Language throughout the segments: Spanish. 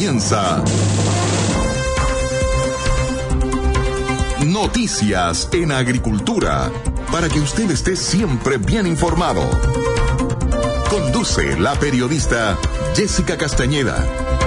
comienza Noticias en Agricultura, para que usted esté siempre bien informado. Conduce la periodista Jessica Castañeda.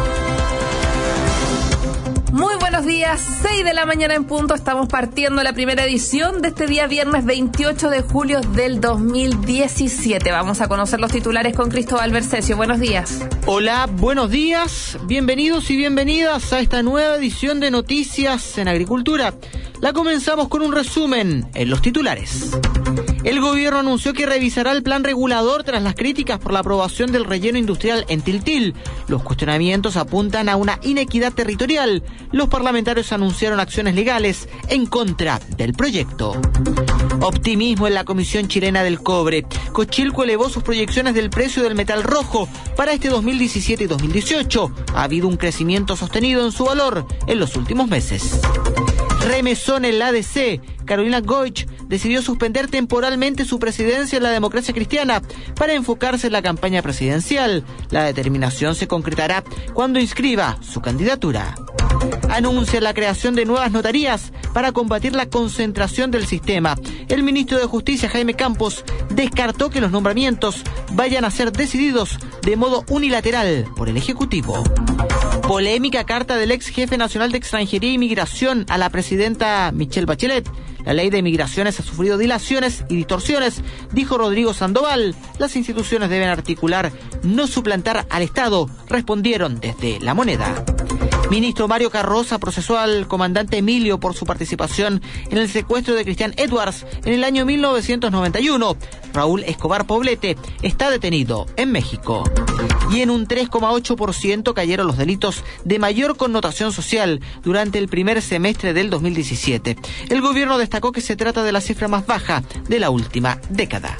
Muy buenos días, 6 de la mañana en punto, estamos partiendo la primera edición de este día viernes 28 de julio del 2017. Vamos a conocer los titulares con Cristóbal Bercesio. Buenos días. Hola, buenos días, bienvenidos y bienvenidas a esta nueva edición de Noticias en Agricultura. La comenzamos con un resumen en los titulares. El gobierno anunció que revisará el plan regulador tras las críticas por la aprobación del relleno industrial en Tiltil. Los cuestionamientos apuntan a una inequidad territorial. Los parlamentarios anunciaron acciones legales en contra del proyecto. Optimismo en la Comisión Chilena del Cobre. Cochilco elevó sus proyecciones del precio del metal rojo para este 2017 y 2018. Ha habido un crecimiento sostenido en su valor en los últimos meses. Remesón en la ADC. Carolina Goich decidió suspender temporalmente su presidencia en la Democracia Cristiana para enfocarse en la campaña presidencial. La determinación se concretará cuando inscriba su candidatura. Anuncia la creación de nuevas notarías para combatir la concentración del sistema. El ministro de Justicia, Jaime Campos, descartó que los nombramientos vayan a ser decididos de modo unilateral por el Ejecutivo. Polémica carta del ex jefe nacional de Extranjería y Migración a la presidenta Michelle Bachelet. La ley de migraciones ha sufrido dilaciones y distorsiones, dijo Rodrigo Sandoval. Las instituciones deben articular, no suplantar al Estado, respondieron desde La Moneda. Ministro Mario Carroza procesó al comandante Emilio por su participación en el secuestro de Cristian Edwards en el año 1991. Raúl Escobar Poblete está detenido en México. Y en un 3,8% cayeron los delitos de mayor connotación social durante el primer semestre del 2017. El gobierno destacó que se trata de la cifra más baja de la última década.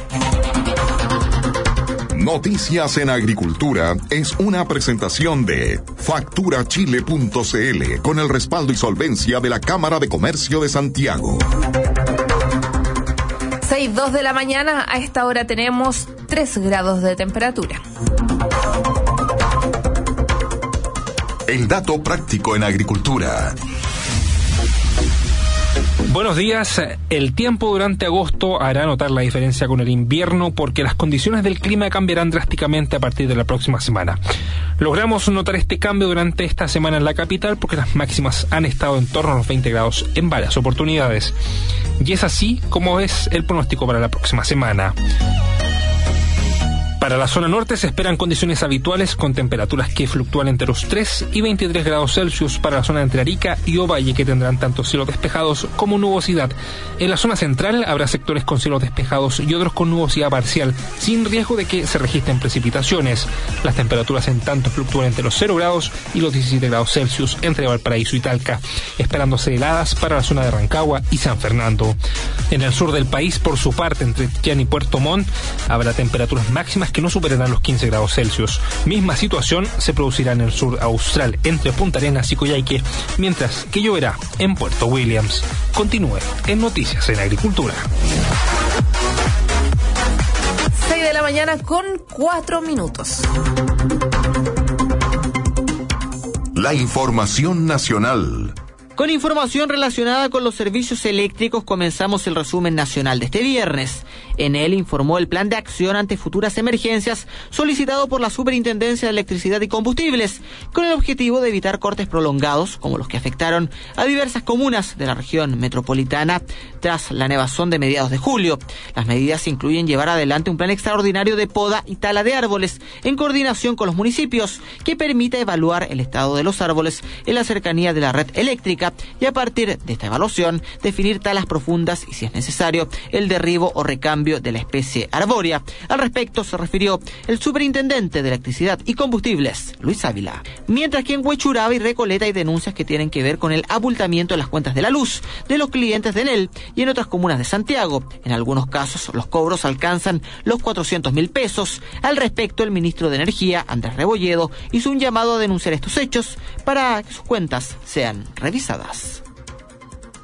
Noticias en Agricultura es una presentación de facturachile.cl con el respaldo y solvencia de la Cámara de Comercio de Santiago. 6:02 de la mañana, a esta hora tenemos 3 grados de temperatura. El dato práctico en agricultura. Buenos días. El tiempo durante agosto hará notar la diferencia con el invierno porque las condiciones del clima cambiarán drásticamente a partir de la próxima semana. Logramos notar este cambio durante esta semana en la capital porque las máximas han estado en torno a los 20 grados en varias oportunidades. Y es así como es el pronóstico para la próxima semana. Para la zona norte se esperan condiciones habituales con temperaturas que fluctúan entre los 3 y 23 grados Celsius para la zona entre Arica y Ovalle, que tendrán tanto cielos despejados como nubosidad. En la zona central habrá sectores con cielos despejados y otros con nubosidad parcial, sin riesgo de que se registren precipitaciones. Las temperaturas en tanto fluctúan entre los 0 grados y los 17 grados Celsius entre Valparaíso y Talca, esperándose heladas para la zona de Rancagua y San Fernando. En el sur del país, por su parte, entre Chillán y Puerto Montt, habrá temperaturas máximas que no superarán los 15 grados Celsius. Misma situación se producirá en el sur austral, entre Punta Arenas y Coyhaique, mientras que lloverá en Puerto Williams. Continúe en Noticias en Agricultura. 6 de la mañana con 4 minutos. La información nacional. Con información relacionada con los servicios eléctricos comenzamos el resumen nacional de este viernes. En él informó el plan de acción ante futuras emergencias solicitado por la Superintendencia de Electricidad y Combustibles, con el objetivo de evitar cortes prolongados como los que afectaron a diversas comunas de la región metropolitana tras la nevazón de mediados de julio. Las medidas incluyen llevar adelante un plan extraordinario de poda y tala de árboles en coordinación con los municipios que permita evaluar el estado de los árboles en la cercanía de la red eléctrica y a partir de esta evaluación definir talas profundas y, si es necesario, el derribo o recambio de la especie arbórea. Al respecto se refirió el superintendente de Electricidad y Combustibles, Luis Ávila. Mientras que en Huechuraba y Recoleta hay denuncias que tienen que ver con el abultamiento de las cuentas de la luz de los clientes de Enel y en otras comunas de Santiago. En algunos casos los cobros alcanzan los 400.000 pesos. Al respecto, el ministro de Energía, Andrés Rebolledo, hizo un llamado a denunciar estos hechos para que sus cuentas sean revisadas.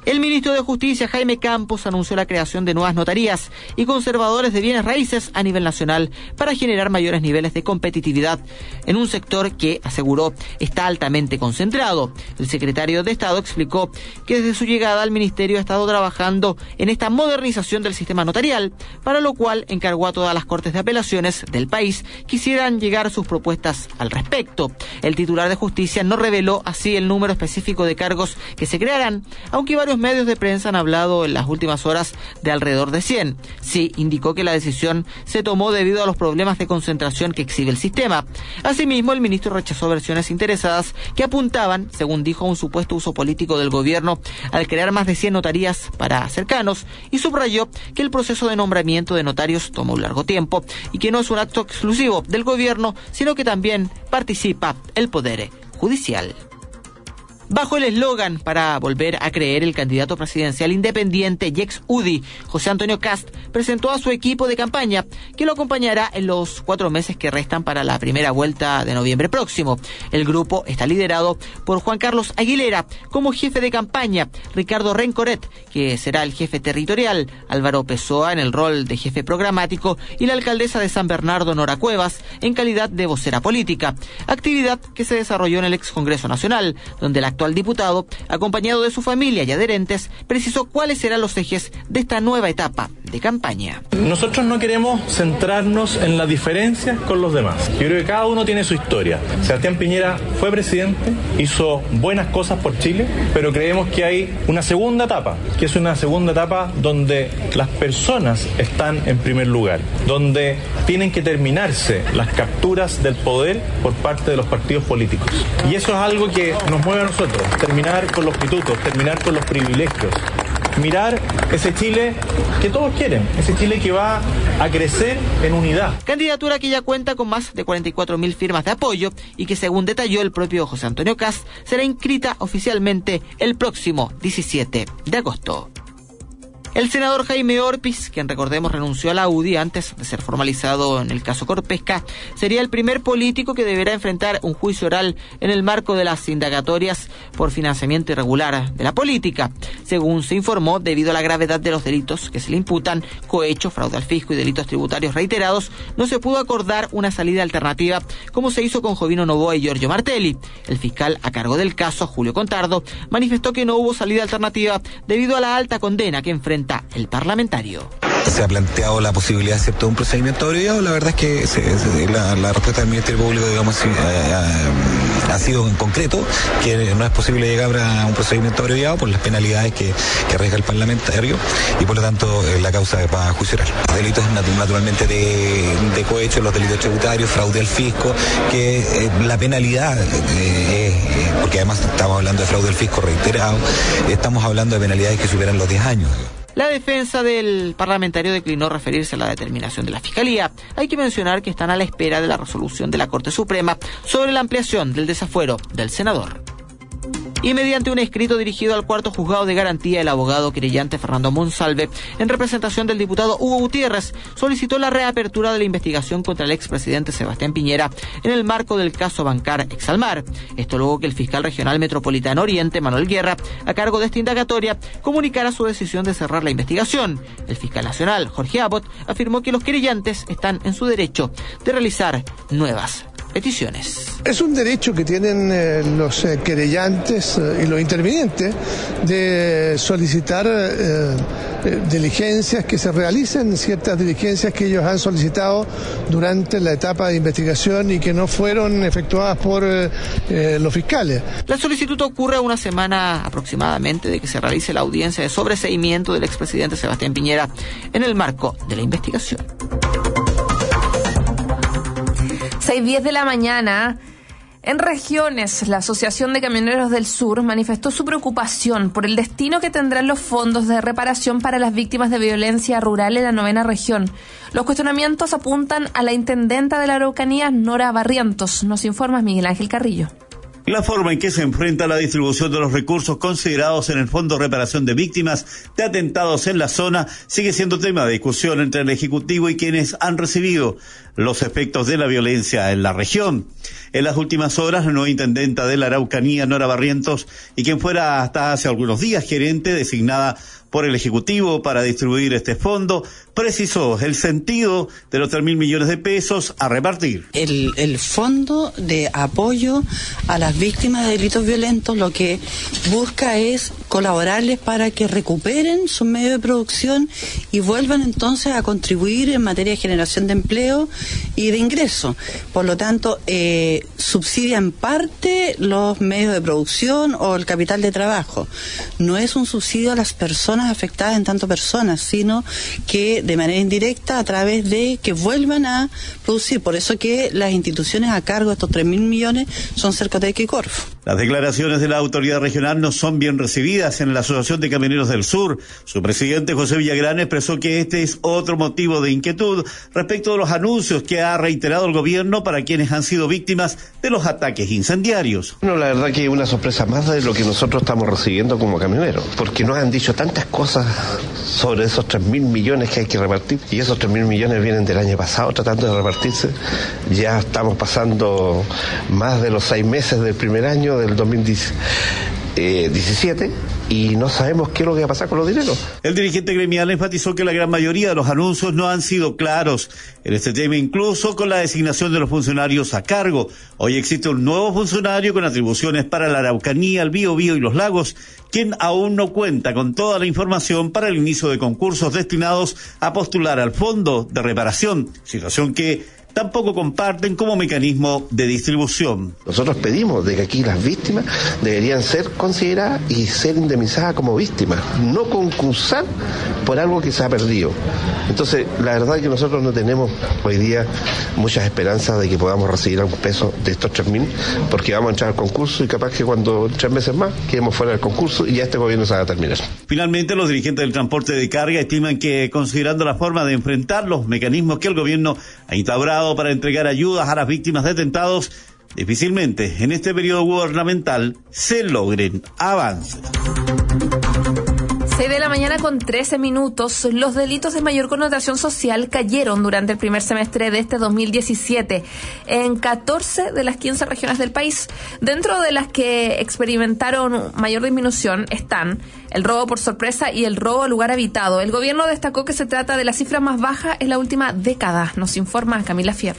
El ministro de Justicia, Jaime Campos, anunció la creación de nuevas notarías y conservadores de bienes raíces a nivel nacional para generar mayores niveles de competitividad en un sector que, aseguró, está altamente concentrado. El secretario de Estado explicó que desde su llegada al ministerio ha estado trabajando en esta modernización del sistema notarial, para lo cual encargó a todas las cortes de apelaciones del país que hicieran llegar sus propuestas al respecto. El titular de Justicia no reveló así el número específico de cargos que se crearán, aunque varios medios de prensa han hablado en las últimas horas de alrededor de 100. Sí, indicó que la decisión se tomó debido a los problemas de concentración que exhibe el sistema. Asimismo, el ministro rechazó versiones interesadas que apuntaban, según dijo, a un supuesto uso político del gobierno al crear más de 100 notarías para cercanos, y subrayó que el proceso de nombramiento de notarios toma un largo tiempo y que no es un acto exclusivo del gobierno, sino que también participa el Poder Judicial. Bajo el eslogan para volver a creer, el candidato presidencial independiente y ex UDI, José Antonio Kast, presentó a su equipo de campaña, que lo acompañará en los 4 meses que restan para la primera vuelta de noviembre próximo. El grupo está liderado por Juan Carlos Aguilera como jefe de campaña, Ricardo Rencoret, que será el jefe territorial, Álvaro Pessoa en el rol de jefe programático y la alcaldesa de San Bernardo, Nora Cuevas, en calidad de vocera política. Actividad que se desarrolló en el ex Congreso Nacional, donde la actual diputado, acompañado de su familia y adherentes, precisó cuáles serán los ejes de esta nueva etapa de campaña. Nosotros no queremos centrarnos en las diferencias con los demás. Yo creo que cada uno tiene su historia. Sebastián Piñera fue presidente, hizo buenas cosas por Chile, pero creemos que hay una segunda etapa, que es una segunda etapa donde las personas están en primer lugar, donde tienen que terminarse las capturas del poder por parte de los partidos políticos. Y eso es algo que nos mueve a nosotros. Terminar con los pitutos, terminar con los privilegios, mirar ese Chile que todos quieren, ese Chile que va a crecer en unidad. Candidatura que ya cuenta con más de 44.000 firmas de apoyo y que, según detalló el propio José Antonio Kast, será inscrita oficialmente el próximo 17 de agosto. El senador Jaime Orpis, quien recordemos renunció a la UDI antes de ser formalizado en el caso Corpesca, sería el primer político que deberá enfrentar un juicio oral en el marco de las indagatorias por financiamiento irregular de la política. Según se informó, debido a la gravedad de los delitos que se le imputan, cohecho, fraude al fisco y delitos tributarios reiterados, no se pudo acordar una salida alternativa como se hizo con Jovino Novoa y Giorgio Martelli. El fiscal a cargo del caso, Julio Contardo, manifestó que no hubo salida alternativa debido a la alta condena que enfrenta el parlamentario. Se ha planteado la posibilidad, ¿cierto?, de un procedimiento abreviado. La verdad es que la respuesta del Ministerio Público, digamos, ha sido en concreto que no es posible llegar a un procedimiento abreviado por las penalidades que arriesga el parlamentario y por lo tanto la causa va a juicio oral. Los delitos naturalmente de cohecho, los delitos tributarios, fraude al fisco, que la penalidad porque además estamos hablando de fraude al fisco reiterado, estamos hablando de penalidades que superan los 10 años. La defensa del parlamentario declinó referirse a la determinación de la Fiscalía. Hay que mencionar que están a la espera de la resolución de la Corte Suprema sobre la ampliación del desafuero del senador. Y mediante un escrito dirigido al cuarto juzgado de garantía, el abogado querellante Fernando Monsalve, en representación del diputado Hugo Gutiérrez, solicitó la reapertura de la investigación contra el expresidente Sebastián Piñera en el marco del caso Bancar Exalmar. Esto luego que el fiscal regional metropolitano Oriente, Manuel Guerra, a cargo de esta indagatoria, comunicara su decisión de cerrar la investigación. El fiscal nacional, Jorge Abbott, afirmó que los querellantes están en su derecho de realizar nuevas peticiones. Es un derecho que tienen los querellantes y los intervinientes de solicitar diligencias, que se realicen ciertas diligencias que ellos han solicitado durante la etapa de investigación y que no fueron efectuadas por los fiscales. La solicitud ocurre a una semana aproximadamente de que se realice la audiencia de sobreseimiento del expresidente Sebastián Piñera en el marco de la investigación. 6:10 de la mañana. En regiones, la Asociación de Camioneros del Sur manifestó su preocupación por el destino que tendrán los fondos de reparación para las víctimas de violencia rural en la 9ª región. Los cuestionamientos apuntan a la intendenta de la Araucanía, Nora Barrientos. Nos informa Miguel Ángel Carrillo. La forma en que se enfrenta la distribución de los recursos considerados en el Fondo de Reparación de Víctimas de Atentados en la zona sigue siendo tema de discusión entre el Ejecutivo y quienes han recibido los efectos de la violencia en la región. En las últimas horas, la nueva intendenta de la Araucanía, Nora Barrientos, y quien fuera hasta hace algunos días gerente designada por el Ejecutivo para distribuir este fondo, precisó el sentido de los 3.000 millones de pesos a repartir. El fondo de apoyo a las víctimas de delitos violentos lo que busca es colaborarles para que recuperen sus medios de producción y vuelvan entonces a contribuir en materia de generación de empleo y de ingreso. Por lo tanto, subsidia en parte los medios de producción o el capital de trabajo. No es un subsidio a las personas afectadas en tanto personas, sino que de manera indirecta a través de que vuelvan a producir. Por eso que las instituciones a cargo de estos 3.000 millones son Cercotec y Corfo. Las declaraciones de la autoridad regional no son bien recibidas en la Asociación de Camioneros del Sur. Su presidente, José Villagrán, expresó que este es otro motivo de inquietud respecto de los anuncios que ha reiterado el gobierno para quienes han sido víctimas de los ataques incendiarios. Bueno, la verdad que es una sorpresa más de lo que nosotros estamos recibiendo como camioneros, porque nos han dicho tantas cosas sobre esos 3.000 millones que hay que repartir, y esos 3.000 millones vienen del año pasado tratando de repartirse. Ya estamos pasando más de los 6 meses del primer año del 2017 y no sabemos qué es lo que va a pasar con los dineros. El dirigente gremial enfatizó que la gran mayoría de los anuncios no han sido claros en este tema, incluso con la designación de los funcionarios a cargo. Hoy existe un nuevo funcionario con atribuciones para la Araucanía, el Biobío y los Lagos, quien aún no cuenta con toda la información para el inicio de concursos destinados a postular al Fondo de Reparación, situación que tampoco comparten como mecanismo de distribución. Nosotros pedimos de que aquí las víctimas deberían ser consideradas y ser indemnizadas como víctimas, no concursar por algo que se ha perdido. Entonces, la verdad es que nosotros no tenemos hoy día muchas esperanzas de que podamos recibir algún peso de estos 3.000, porque vamos a entrar al concurso y capaz que cuando 3 meses más quedemos fuera del concurso y ya este gobierno se va a terminar. Finalmente, los dirigentes del transporte de carga estiman que, considerando la forma de enfrentar los mecanismos que el gobierno ha instaurado para entregar ayudas a las víctimas de atentados, difícilmente en este periodo gubernamental se logren avances. 6 de la mañana con 13 minutos. Los delitos de mayor connotación social cayeron durante el primer semestre de este 2017 en 14 de las 15 regiones del país. Dentro de las que experimentaron mayor disminución están el robo por sorpresa y el robo a lugar habitado. El gobierno destacó que se trata de la cifra más baja en la última década, nos informa Camila Fierro.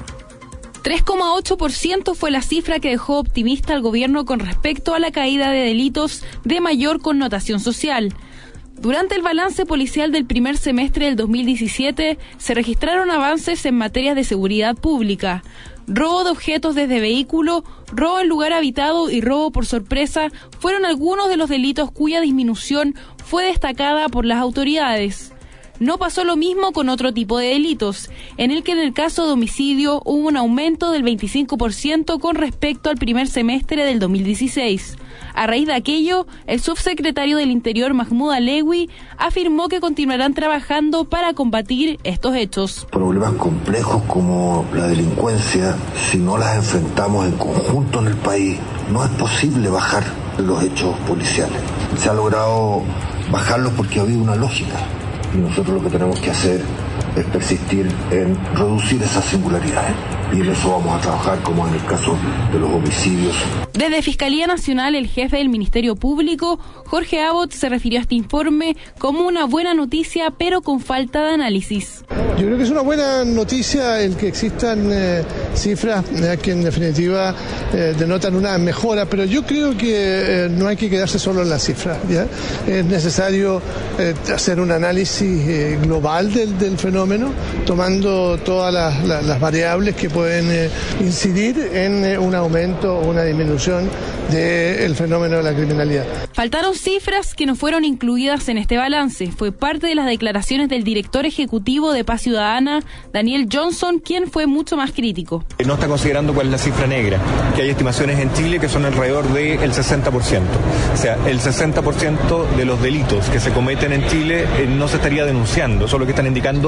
3,8% fue la cifra que dejó optimista al gobierno con respecto a la caída de delitos de mayor connotación social. Durante el balance policial del primer semestre del 2017 se registraron avances en materias de seguridad pública. Robo de objetos desde vehículo, robo en lugar habitado y robo por sorpresa fueron algunos de los delitos cuya disminución fue destacada por las autoridades. No pasó lo mismo con otro tipo de delitos, en el que en el caso de homicidio hubo un aumento del 25% con respecto al primer semestre del 2016. A raíz de aquello, el subsecretario del Interior, Mahmoud Alewi, afirmó que continuarán trabajando para combatir estos hechos. Problemas complejos como la delincuencia, si no las enfrentamos en conjunto en el país, no es posible bajar los hechos policiales. Se ha logrado bajarlos porque ha habido una lógica. Y nosotros lo que tenemos que hacer es persistir en reducir esas singularidades. Y en eso vamos a trabajar, como en el caso de los homicidios. Desde Fiscalía Nacional, el jefe del Ministerio Público, Jorge Abbott, se refirió a este informe como una buena noticia, pero con falta de análisis. Yo creo que es una buena noticia el que existan cifras que en definitiva denotan una mejora, pero yo creo que no hay que quedarse solo en las cifras, ¿ya? Es necesario hacer un análisis global del fenómeno, tomando todas las variables que pueden incidir en un aumento o una disminución del fenómeno de la criminalidad. Faltaron cifras que no fueron incluidas en este balance. Fue parte de las declaraciones del director ejecutivo de Paz Ciudadana, Daniel Johnson, quien fue mucho más crítico. No está considerando cuál es la cifra negra, que hay estimaciones en Chile que son alrededor del 60%. O sea, el 60% de los delitos que se cometen en Chile no se estaría denunciando. Eso es lo que están indicando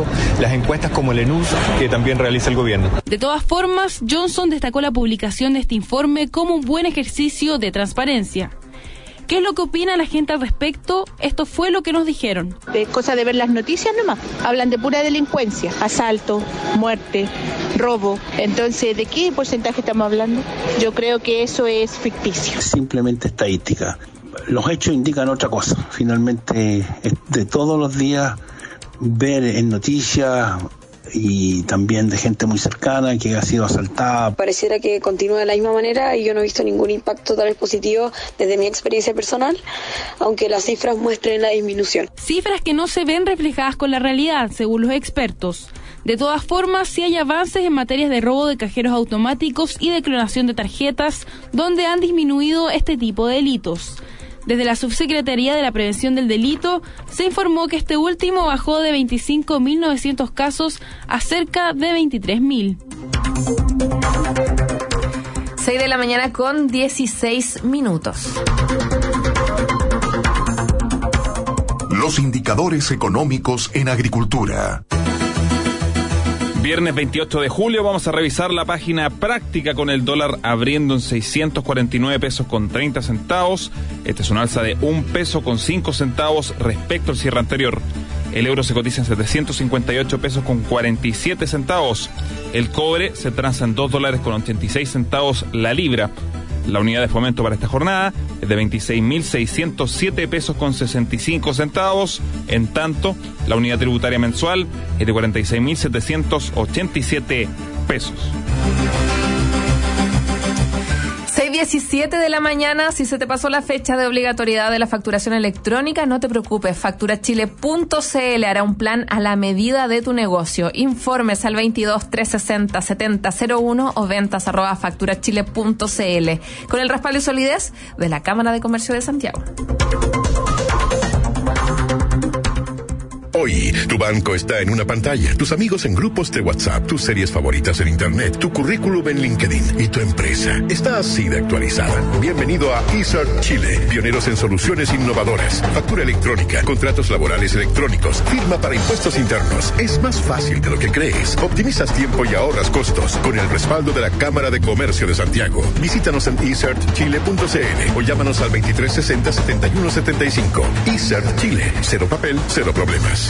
las encuestas como el ENUS que también realiza el gobierno. De todas formas, Johnson destacó la publicación de este informe como un buen ejercicio de transparencia. ¿Qué es lo que opina la gente al respecto? Esto fue lo que nos dijeron. Es cosa de ver las noticias nomás. Hablan de pura delincuencia, asalto, muerte, robo. Entonces, ¿de qué porcentaje estamos hablando? Yo creo que eso es ficticio. Simplemente estadística. Los hechos indican otra cosa. Finalmente, de todos los días, ver en noticias y también de gente muy cercana que ha sido asaltada. Pareciera que continúa de la misma manera y yo no he visto ningún impacto tal vez positivo desde mi experiencia personal, aunque las cifras muestren la disminución. Cifras que no se ven reflejadas con la realidad, según los expertos. De todas formas, sí hay avances en materias de robo de cajeros automáticos y de clonación de tarjetas, donde han disminuido este tipo de delitos. Desde la Subsecretaría de la Prevención del Delito se informó que este último bajó de 25.900 casos a cerca de 23.000. 6 de la mañana con 16 minutos. Los indicadores económicos en agricultura. Viernes 28 de julio vamos a revisar la página práctica con el dólar abriendo en 649 pesos con 30 centavos. Esta es una alza de 1 peso con 5 centavos respecto al cierre anterior. El euro se cotiza en 758 pesos con 47 centavos. El cobre se transa en $2 con 86 centavos la libra. La unidad de fomento para esta jornada es de 26.607 pesos con 65 centavos. En tanto, la unidad tributaria mensual es de 46.787 pesos. 6:17 de la mañana. Si se te pasó la fecha de obligatoriedad de la facturación electrónica, no te preocupes. Facturachile.cl hará un plan a la medida de tu negocio. Informes al 22-360-7001 o ventas@facturachile.cl. Con el respaldo y solidez de la Cámara de Comercio de Santiago. Hoy, tu banco está en una pantalla, tus amigos en grupos de WhatsApp, tus series favoritas en Internet, tu currículum en LinkedIn y tu empresa está así de actualizada. Bienvenido a eCert Chile, pioneros en soluciones innovadoras, factura electrónica, contratos laborales electrónicos, firma para impuestos internos. Es más fácil de lo que crees. Optimizas tiempo y ahorras costos con el respaldo de la Cámara de Comercio de Santiago. Visítanos en ecertchile.cl o llámanos al 2360-7175. eCert Chile, cero papel, cero problemas.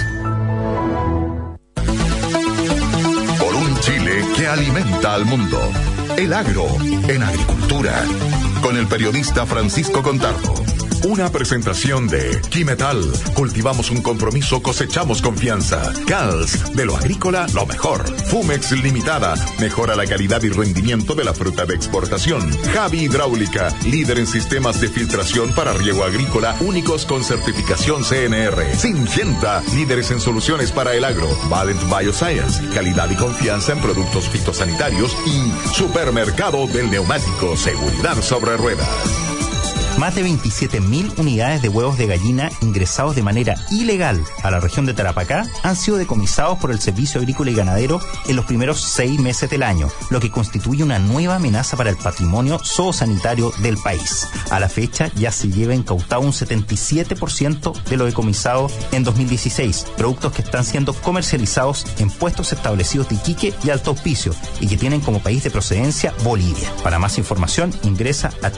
Por un Chile que alimenta al mundo. El agro en agricultura. Con el periodista Francisco Contardo. Una presentación de Quimetal. Cultivamos un compromiso, cosechamos confianza. Cals, de lo agrícola, lo mejor. Fumex Limitada, mejora la calidad y rendimiento de la fruta de exportación. Javi Hidráulica, líder en sistemas de filtración para riego agrícola, únicos con certificación CNR. Syngenta, líderes en soluciones para el agro. Valent Bioscience, calidad y confianza en productos fitosanitarios. Y Supermercado del Neumático, seguridad sobre ruedas. Más de 27.000 unidades de huevos de gallina ingresados de manera ilegal a la región de Tarapacá han sido decomisados por el Servicio Agrícola y Ganadero en los primeros 6 meses del año, lo que constituye una nueva amenaza para el patrimonio zoosanitario del país. A la fecha ya se lleva incautado un 77% de lo decomisado en 2016, productos que están siendo comercializados en puestos establecidos de Iquique y Alto Hospicio y que tienen como país de procedencia Bolivia. Para más información ingresa a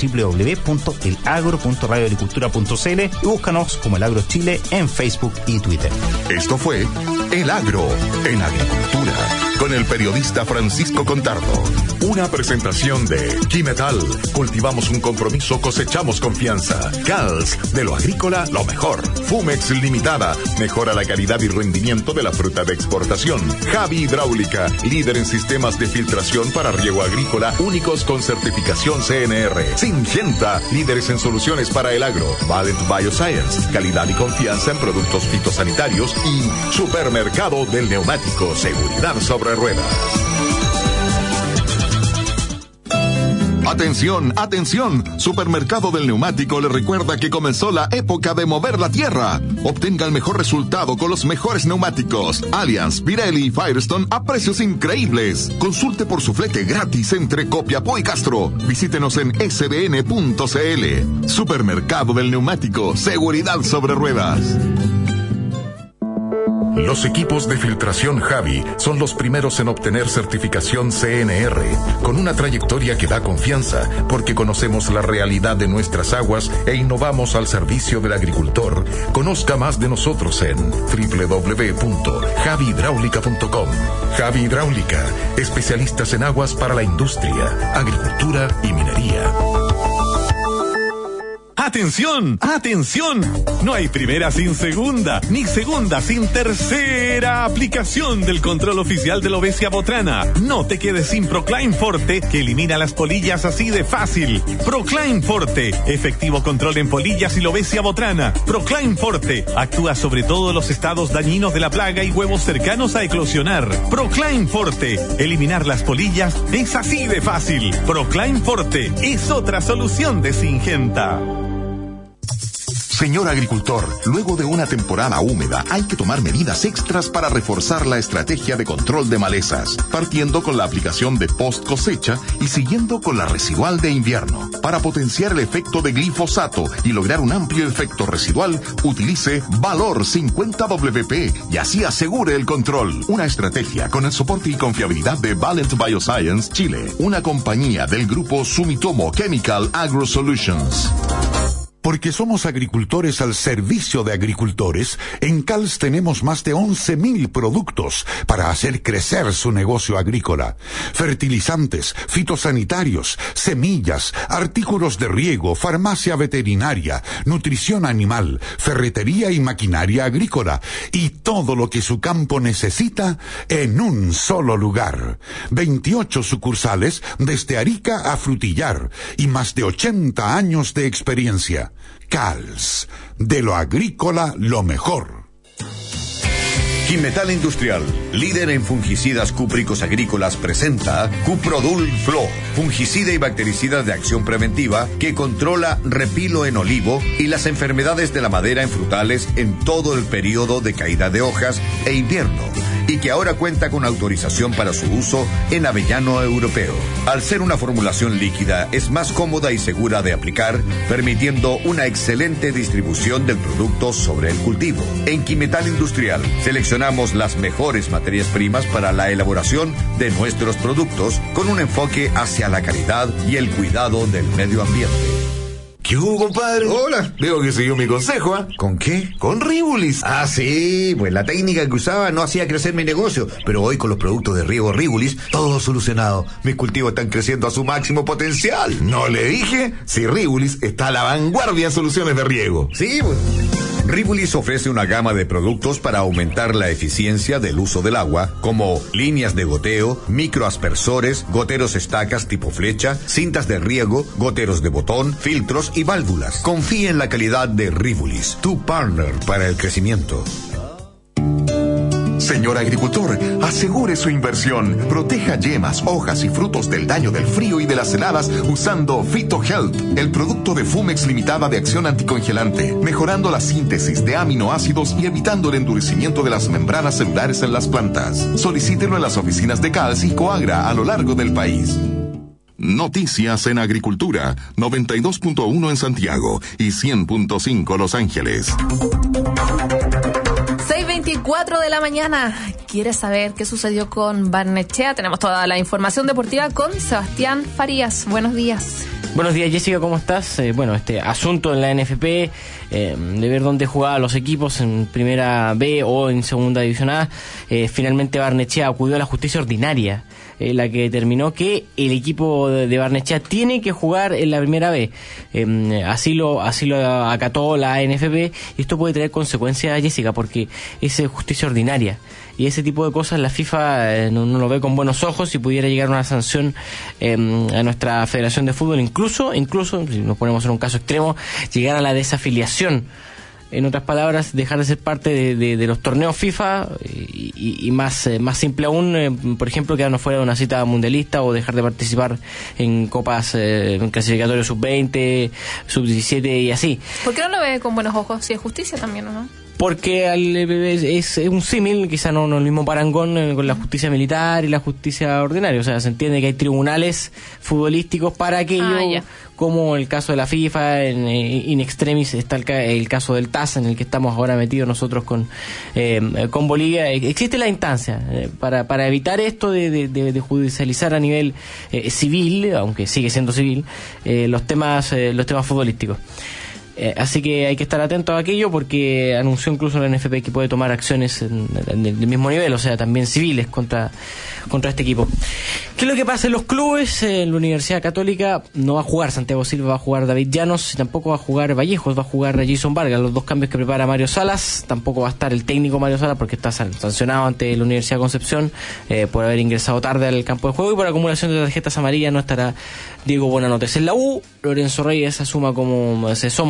www.elagro.radioagricultura.cl y búscanos como El Agro Chile en Facebook y Twitter. Esto fue El Agro en Agricultura con el periodista Francisco Contardo. Una presentación de Quimetal. Cultivamos un compromiso, cosechamos confianza. Cals, de lo agrícola, lo mejor. Fumex Limitada, mejora la calidad y rendimiento de la fruta de exportación. Javi Hidráulica, líder en sistemas de filtración para riego agrícola, únicos con certificación CNR. Syngenta, líderes en soluciones para el agro. Valent Bioscience, calidad y confianza en productos fitosanitarios. Y Supermercado del Neumático, seguridad sobre ruedas. Atención, atención, Supermercado del Neumático le recuerda que comenzó la época de mover la tierra. Obtenga el mejor resultado con los mejores neumáticos Allianz, Pirelli y Firestone a precios increíbles. Consulte por su flete gratis entre Copiapó y Castro. Visítenos en sbn.cl. Supermercado del Neumático, seguridad sobre ruedas. Los equipos de filtración Javi son los primeros en obtener certificación CNR, con una trayectoria que da confianza, porque conocemos la realidad de nuestras aguas e innovamos al servicio del agricultor. Conozca más de nosotros en www.javihidráulica.com. Javi Hidráulica, especialistas en aguas para la industria, agricultura y minería. ¡Atención! ¡Atención! No hay primera sin segunda, ni segunda sin tercera aplicación del control oficial de la Ovesia Botrana. No te quedes sin Proclaim Forte, que elimina las polillas así de fácil. Proclaim Forte, efectivo control en polillas y Ovesia Botrana. Proclaim Forte, actúa sobre todos los estados dañinos de la plaga y huevos cercanos a eclosionar. Proclaim Forte, eliminar las polillas es así de fácil. Proclaim Forte es otra solución de Syngenta. Señor agricultor, luego de una temporada húmeda hay que tomar medidas extras para reforzar la estrategia de control de malezas, partiendo con la aplicación de post cosecha y siguiendo con la residual de invierno. Para potenciar el efecto de glifosato y lograr un amplio efecto residual, utilice Valor 50WP y así asegure el control. Una estrategia con el soporte y confiabilidad de Valent Bioscience Chile, una compañía del grupo Sumitomo Chemical Agro Solutions. Porque somos agricultores al servicio de agricultores, en CALS tenemos más de 11.000 productos para hacer crecer su negocio agrícola. Fertilizantes, fitosanitarios, semillas, artículos de riego, farmacia veterinaria, nutrición animal, ferretería y maquinaria agrícola, y todo lo que su campo necesita en un solo lugar. 28 sucursales desde Arica a Frutillar y más de 80 años de experiencia. CALS, de lo agrícola lo mejor. Quimetal Industrial, líder en fungicidas cúpricos agrícolas, presenta Cuprodul Flo, fungicida y bactericida de acción preventiva que controla repilo en olivo y las enfermedades de la madera en frutales en todo el periodo de caída de hojas e invierno, y que ahora cuenta con autorización para su uso en avellano europeo. Al ser una formulación líquida, es más cómoda y segura de aplicar, permitiendo una excelente distribución del producto sobre el cultivo. En Quimetal Industrial, seleccionamos las mejores materias primas para la elaboración de nuestros productos, con un enfoque hacia la calidad y el cuidado del medio ambiente. ¿Qué hubo, compadre? Hola, veo que siguió mi consejo, ¿ah? ¿Con qué? Con Rivulis. Ah, sí, pues la técnica que usaba no hacía crecer mi negocio, pero hoy con los productos de riego Rivulis, todo solucionado. Mis cultivos están creciendo a su máximo potencial. ¿No le dije? Si Rivulis está a la vanguardia en soluciones de riego. Sí, pues. Rivulis ofrece una gama de productos para aumentar la eficiencia del uso del agua, como líneas de goteo, microaspersores, goteros estacas tipo flecha, cintas de riego, goteros de botón, filtros y válvulas. Confíe en la calidad de Rivulis, tu partner para el crecimiento. Señor agricultor, asegure su inversión. Proteja yemas, hojas y frutos del daño del frío y de las heladas usando PhytoHealth, el producto de Fumex Limitada de acción anticongelante, mejorando la síntesis de aminoácidos y evitando el endurecimiento de las membranas celulares en las plantas. Solicítelo en las oficinas de CALS y Coagra a lo largo del país. Noticias en Agricultura, 92.1 en Santiago y 100.5 Los Ángeles. 6:24 de la mañana. ¿Quieres saber qué sucedió con Barnechea? Tenemos toda la información deportiva con Sebastián Farías. Buenos días. Buenos días, Jessica, ¿cómo estás? Bueno, este asunto en la NFP, de ver dónde jugaban los equipos en Primera B o en Segunda División A, finalmente Barnechea acudió a la justicia ordinaria, la que determinó que el equipo de Barnechea tiene que jugar en la Primera B. Así lo acató la NFP, y esto puede traer consecuencias, Jessica, porque es justicia ordinaria. Y ese tipo de cosas la FIFA no lo ve con buenos ojos, y pudiera llegar una sanción a nuestra Federación de Fútbol, incluso, si nos ponemos en un caso extremo, llegar a la desafiliación. En otras palabras, dejar de ser parte de los torneos FIFA, y más simple aún, por ejemplo, quedarnos fuera de una cita mundialista o dejar de participar en copas en clasificatorio sub-20, sub-17 y así. ¿Por qué no lo ve con buenos ojos? Si es justicia también, ¿o no? porque es un símil, quizá no el mismo parangón con la justicia militar y la justicia ordinaria. O sea, se entiende que hay tribunales futbolísticos para aquello, como el caso de la FIFA, in extremis está el caso del TAS, en el que estamos ahora metidos nosotros con Bolivia. Existe la instancia para evitar esto de judicializar a nivel civil, aunque sigue siendo civil, los temas futbolísticos. Así que hay que estar atentos a aquello, porque anunció incluso la NFP que puede tomar acciones del mismo nivel, o sea, también civiles contra este equipo. ¿Qué es lo que pasa en los clubes? En la Universidad Católica no va a jugar Santiago Silva, va a jugar David Llanos, y tampoco va a jugar Vallejos, va a jugar Jason Vargas, los dos cambios que prepara Mario Salas. Tampoco va a estar el técnico Mario Salas, porque está sancionado ante la Universidad de Concepción por haber ingresado tarde al campo de juego, y por acumulación de tarjetas amarillas no estará Diego Buenanotes. En la U, Lorenzo Reyes se suma como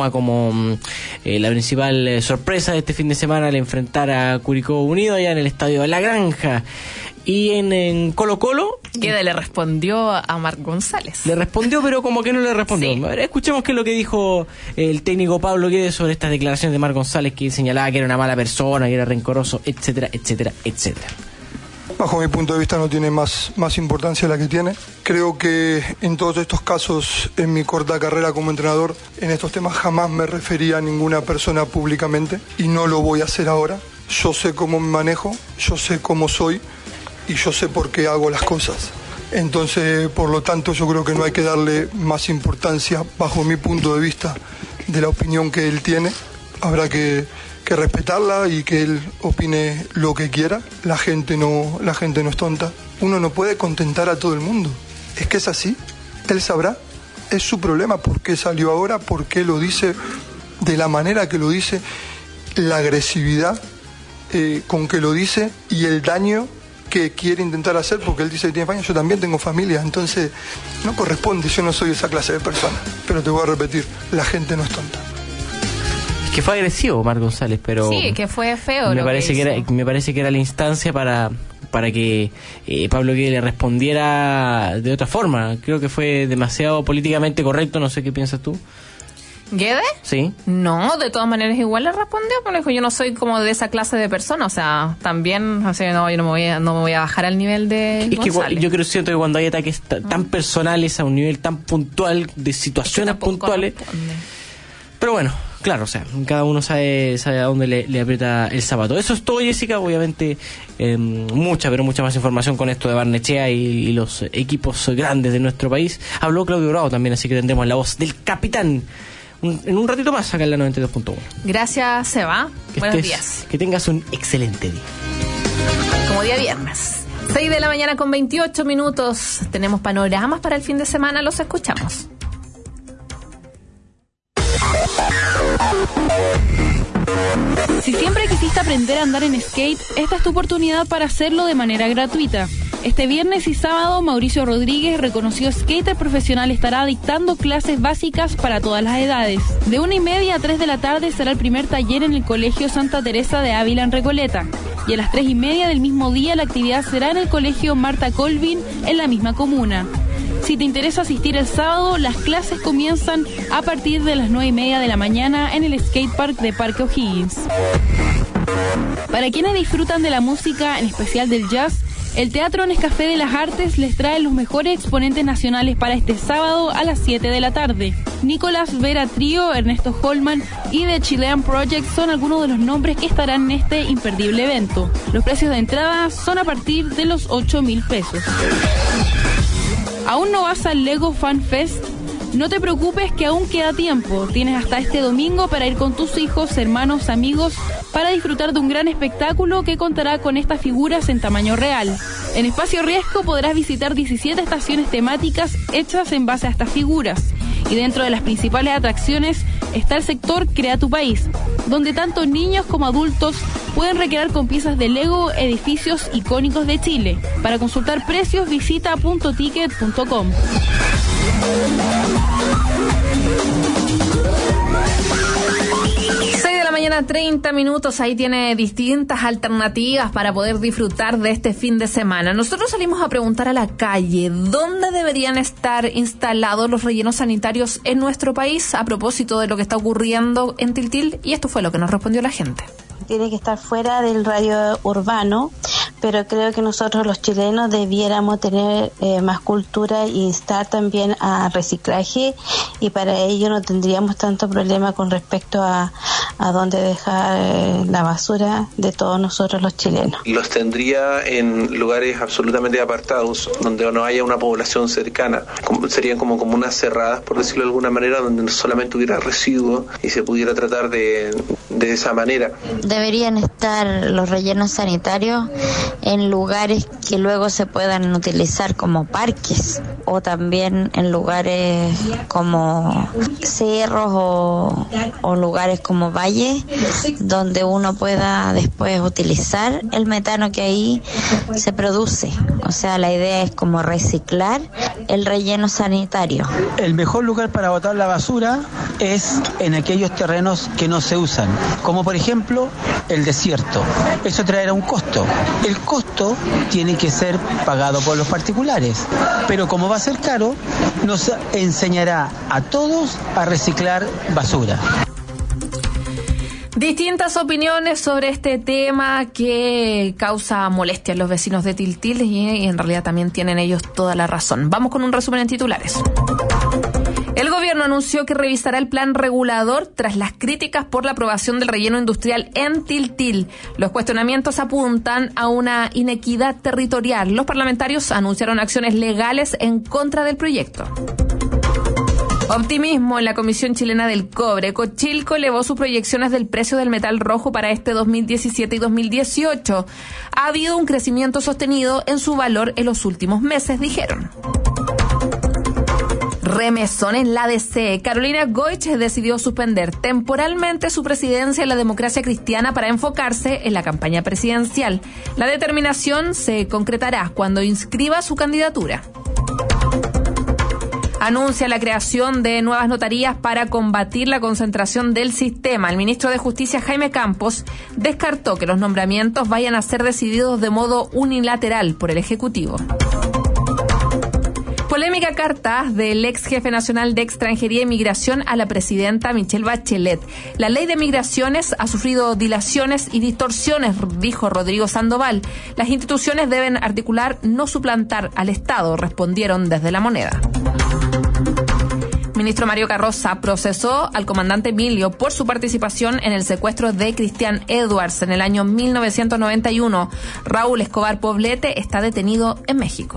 la principal sorpresa de este fin de semana al enfrentar a Curicó Unido allá en el estadio de La Granja. Y en Colo Colo, Guede le respondió a Marc González. Le respondió, pero como que no le respondió. Sí. A ver, escuchemos qué es lo que dijo el técnico Pablo Guede sobre estas declaraciones de Marc González, que señalaba que era una mala persona, que era rencoroso, etcétera, etcétera, etcétera. Bajo mi punto de vista no tiene más importancia la que tiene. Creo que en todos estos casos, en mi corta carrera como entrenador, en estos temas jamás me refería a ninguna persona públicamente, y no lo voy a hacer ahora. Yo sé cómo me manejo, yo sé cómo soy, y yo sé por qué hago las cosas. Entonces, por lo tanto, yo creo que no hay que darle más importancia, bajo mi punto de vista, de la opinión que él tiene. Habrá que respetarla y que él opine lo que quiera. La gente no es tonta. Uno no puede contentar a todo el mundo. Es que es así. Él sabrá. Es su problema. ¿Por qué salió ahora? ¿Por qué lo dice de la manera que lo dice? La agresividad con que lo dice, y el daño que quiere intentar hacer, porque él dice que tiene familia. Yo también tengo familia, entonces no corresponde. Yo no soy esa clase de persona. Pero te voy a repetir, la gente no es tonta. Que fue agresivo Marc González, pero sí, que fue feo. Me parece que era la instancia para que Pablo Guede le respondiera de otra forma. Creo que fue demasiado políticamente correcto. No sé qué piensas tú. ¿Guede? Sí. No, de todas maneras igual le respondió, pero dijo, yo no soy como de esa clase de persona, o sea, también, o sea, no, yo no me voy a bajar al nivel de es González. Que yo siento que cuando hay ataques tan personales a un nivel tan puntual, de situaciones puntuales, pero bueno, claro, o sea, cada uno sabe a dónde le aprieta el zapato. Eso es todo, Jessica. Obviamente mucha más información con esto de Barnechea y los equipos grandes de nuestro país. Habló Claudio Bravo también, así que tendremos la voz del capitán en un ratito más acá en la 92.1. Gracias, Seba. Buenos días. Que tengas un excelente día. Como día viernes. 6 de la mañana con 28 minutos. Tenemos panoramas para el fin de semana. Los escuchamos. Si siempre quisiste aprender a andar en skate, esta es tu oportunidad para hacerlo de manera gratuita. Este viernes y sábado, Mauricio Rodríguez, reconocido skater profesional, estará dictando clases básicas para todas las edades. De 1:30 a 3 de la tarde será el primer taller en el Colegio Santa Teresa de Ávila en Recoleta. Y a las 3:30 del mismo día la actividad será en el Colegio Marta Colvin en la misma comuna. Si te interesa asistir el sábado, las clases comienzan a partir de las 9:30 de la mañana en el skatepark de Parque O'Higgins. Para quienes disfrutan de la música, en especial del jazz, el Teatro Nescafé de las Artes les trae los mejores exponentes nacionales para este sábado a las 7 de la tarde. Nicolás Vera Trío, Ernesto Holman y The Chilean Project son algunos de los nombres que estarán en este imperdible evento. Los precios de entrada son a partir de los 8.000 pesos. ¿Aún no vas al Lego Fan Fest? No te preocupes, que aún queda tiempo. Tienes hasta este domingo para ir con tus hijos, hermanos, amigos, para disfrutar de un gran espectáculo que contará con estas figuras en tamaño real. En Espacio Riesgo podrás visitar 17 estaciones temáticas hechas en base a estas figuras. Y dentro de las principales atracciones está el sector Crea tu País, donde tanto niños como adultos pueden recrear con piezas de Lego edificios icónicos de Chile. Para consultar precios, visita .ticket.com. 6 de la mañana, 30 minutos. Ahí tiene distintas alternativas para poder disfrutar de este fin de semana. Nosotros salimos a preguntar a la calle dónde deberían estar instalados los rellenos sanitarios en nuestro país a propósito de lo que está ocurriendo en Tiltil, y esto fue lo que nos respondió la gente. tiene que estar fuera del radio urbano, pero creo que nosotros los chilenos debiéramos tener más cultura y instar también a reciclaje, y para ello no tendríamos tanto problema con respecto a dónde dejar la basura de todos nosotros los chilenos. Los tendría en lugares absolutamente apartados, donde no haya una población cercana. Serían como comunas cerradas, por decirlo de alguna manera, donde solamente hubiera residuos y se pudiera tratar de esa manera. Deberían estar los rellenos sanitarios en lugares que luego se puedan utilizar como parques, o también en lugares como cerros o lugares como valles, donde uno pueda después utilizar el metano que ahí se produce. O sea, la idea es como reciclar el relleno sanitario. El mejor lugar para botar la basura es en aquellos terrenos que no se usan, como por ejemplo el desierto. Eso traerá un costo. El costo tiene que ser pagado por los particulares, pero como va a ser caro, nos enseñará a todos a reciclar basura. Distintas opiniones sobre este tema que causa molestia a los vecinos de Tiltil, y en realidad también tienen ellos toda la razón. Vamos con un resumen en titulares. El gobierno anunció que revisará el plan regulador tras las críticas por la aprobación del relleno industrial en Tiltil. Los cuestionamientos apuntan a una inequidad territorial. Los parlamentarios anunciaron acciones legales en contra del proyecto. Optimismo en la Comisión Chilena del Cobre. Cochilco elevó sus proyecciones del precio del metal rojo para este 2017 y 2018. Ha habido un crecimiento sostenido en su valor en los últimos meses, dijeron. Remesón en la ADC. Carolina Goich decidió suspender temporalmente su presidencia en la Democracia Cristiana para enfocarse en la campaña presidencial. La determinación se concretará cuando inscriba su candidatura. Anuncia la creación de nuevas notarías para combatir la concentración del sistema. El ministro de Justicia, Jaime Campos, descartó que los nombramientos vayan a ser decididos de modo unilateral por el Ejecutivo. Polémica carta del ex jefe nacional de Extranjería y Migración a la presidenta Michelle Bachelet. La ley de migraciones ha sufrido dilaciones y distorsiones, dijo Rodrigo Sandoval. Las instituciones deben articular, no suplantar al Estado, respondieron desde La Moneda. Ministro Mario Carroza procesó al comandante Emilio por su participación en el secuestro de Cristian Edwards en el año 1991. Raúl Escobar Poblete está detenido en México.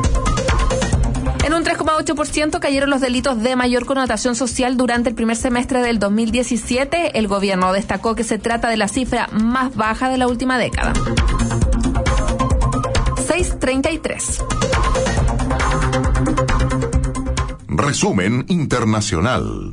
En un 3,8% cayeron los delitos de mayor connotación social durante el primer semestre del 2017. El gobierno destacó que se trata de la cifra más baja de la última década. 6:33. Resumen internacional.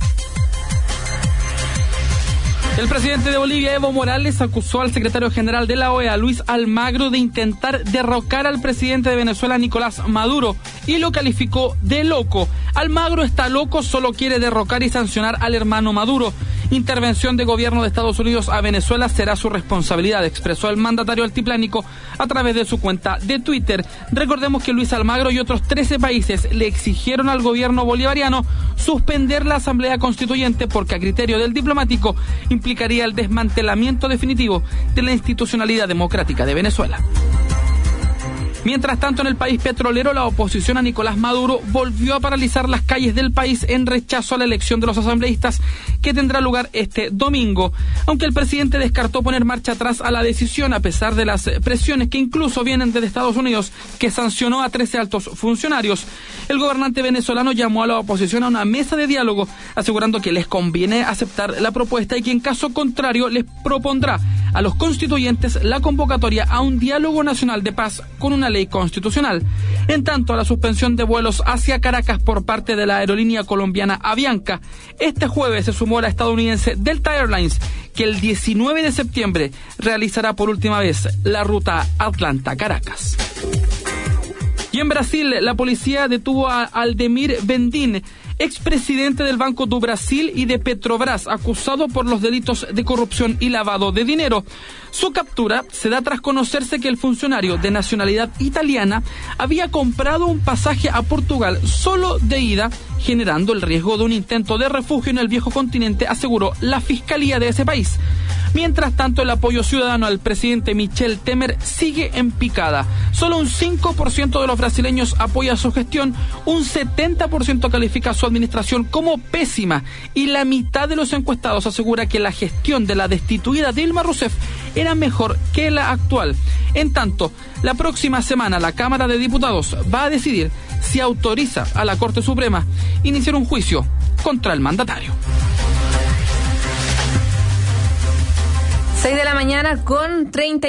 El presidente de Bolivia, Evo Morales, acusó al secretario general de la OEA, Luis Almagro, de intentar derrocar al presidente de Venezuela, Nicolás Maduro, y lo calificó de loco. Almagro está loco, solo quiere derrocar y sancionar al hermano Maduro. Intervención de gobierno de Estados Unidos a Venezuela será su responsabilidad, expresó el mandatario altiplánico a través de su cuenta de Twitter. Recordemos que Luis Almagro y otros 13 países le exigieron al gobierno bolivariano suspender la Asamblea Constituyente porque, a criterio del diplomático, implicaría el desmantelamiento definitivo de la institucionalidad democrática de Venezuela. Mientras tanto, en el país petrolero, la oposición a Nicolás Maduro volvió a paralizar las calles del país en rechazo a la elección de los asambleístas que tendrá lugar este domingo. Aunque el presidente descartó poner marcha atrás a la decisión a pesar de las presiones que incluso vienen desde Estados Unidos, que sancionó a 13 altos funcionarios, el gobernante venezolano llamó a la oposición a una mesa de diálogo, asegurando que les conviene aceptar la propuesta y que en caso contrario les propondrá a los constituyentes la convocatoria a un diálogo nacional de paz con una ley constitucional. En tanto, a la suspensión de vuelos hacia Caracas por parte de la aerolínea colombiana Avianca, este jueves se sumó la estadounidense Delta Airlines, que el 19 de septiembre realizará por última vez la ruta Atlanta-Caracas. Y en Brasil, la policía detuvo a Aldemir Bendin, expresidente del Banco do Brasil y de Petrobras, acusado por los delitos de corrupción y lavado de dinero. Su captura se da tras conocerse que el funcionario de nacionalidad italiana había comprado un pasaje a Portugal solo de ida, generando el riesgo de un intento de refugio en el viejo continente, aseguró la fiscalía de ese país. Mientras tanto, el apoyo ciudadano al presidente Michel Temer sigue en picada. Solo un 5% de los brasileños apoya su gestión, un 70% califica su administración como pésima y la mitad de los encuestados asegura que la gestión de la destituida Dilma Rousseff era mejor que la actual. En tanto, la próxima semana la Cámara de Diputados va a decidir si autoriza a la Corte Suprema iniciar un juicio contra el mandatario. 6 de la mañana con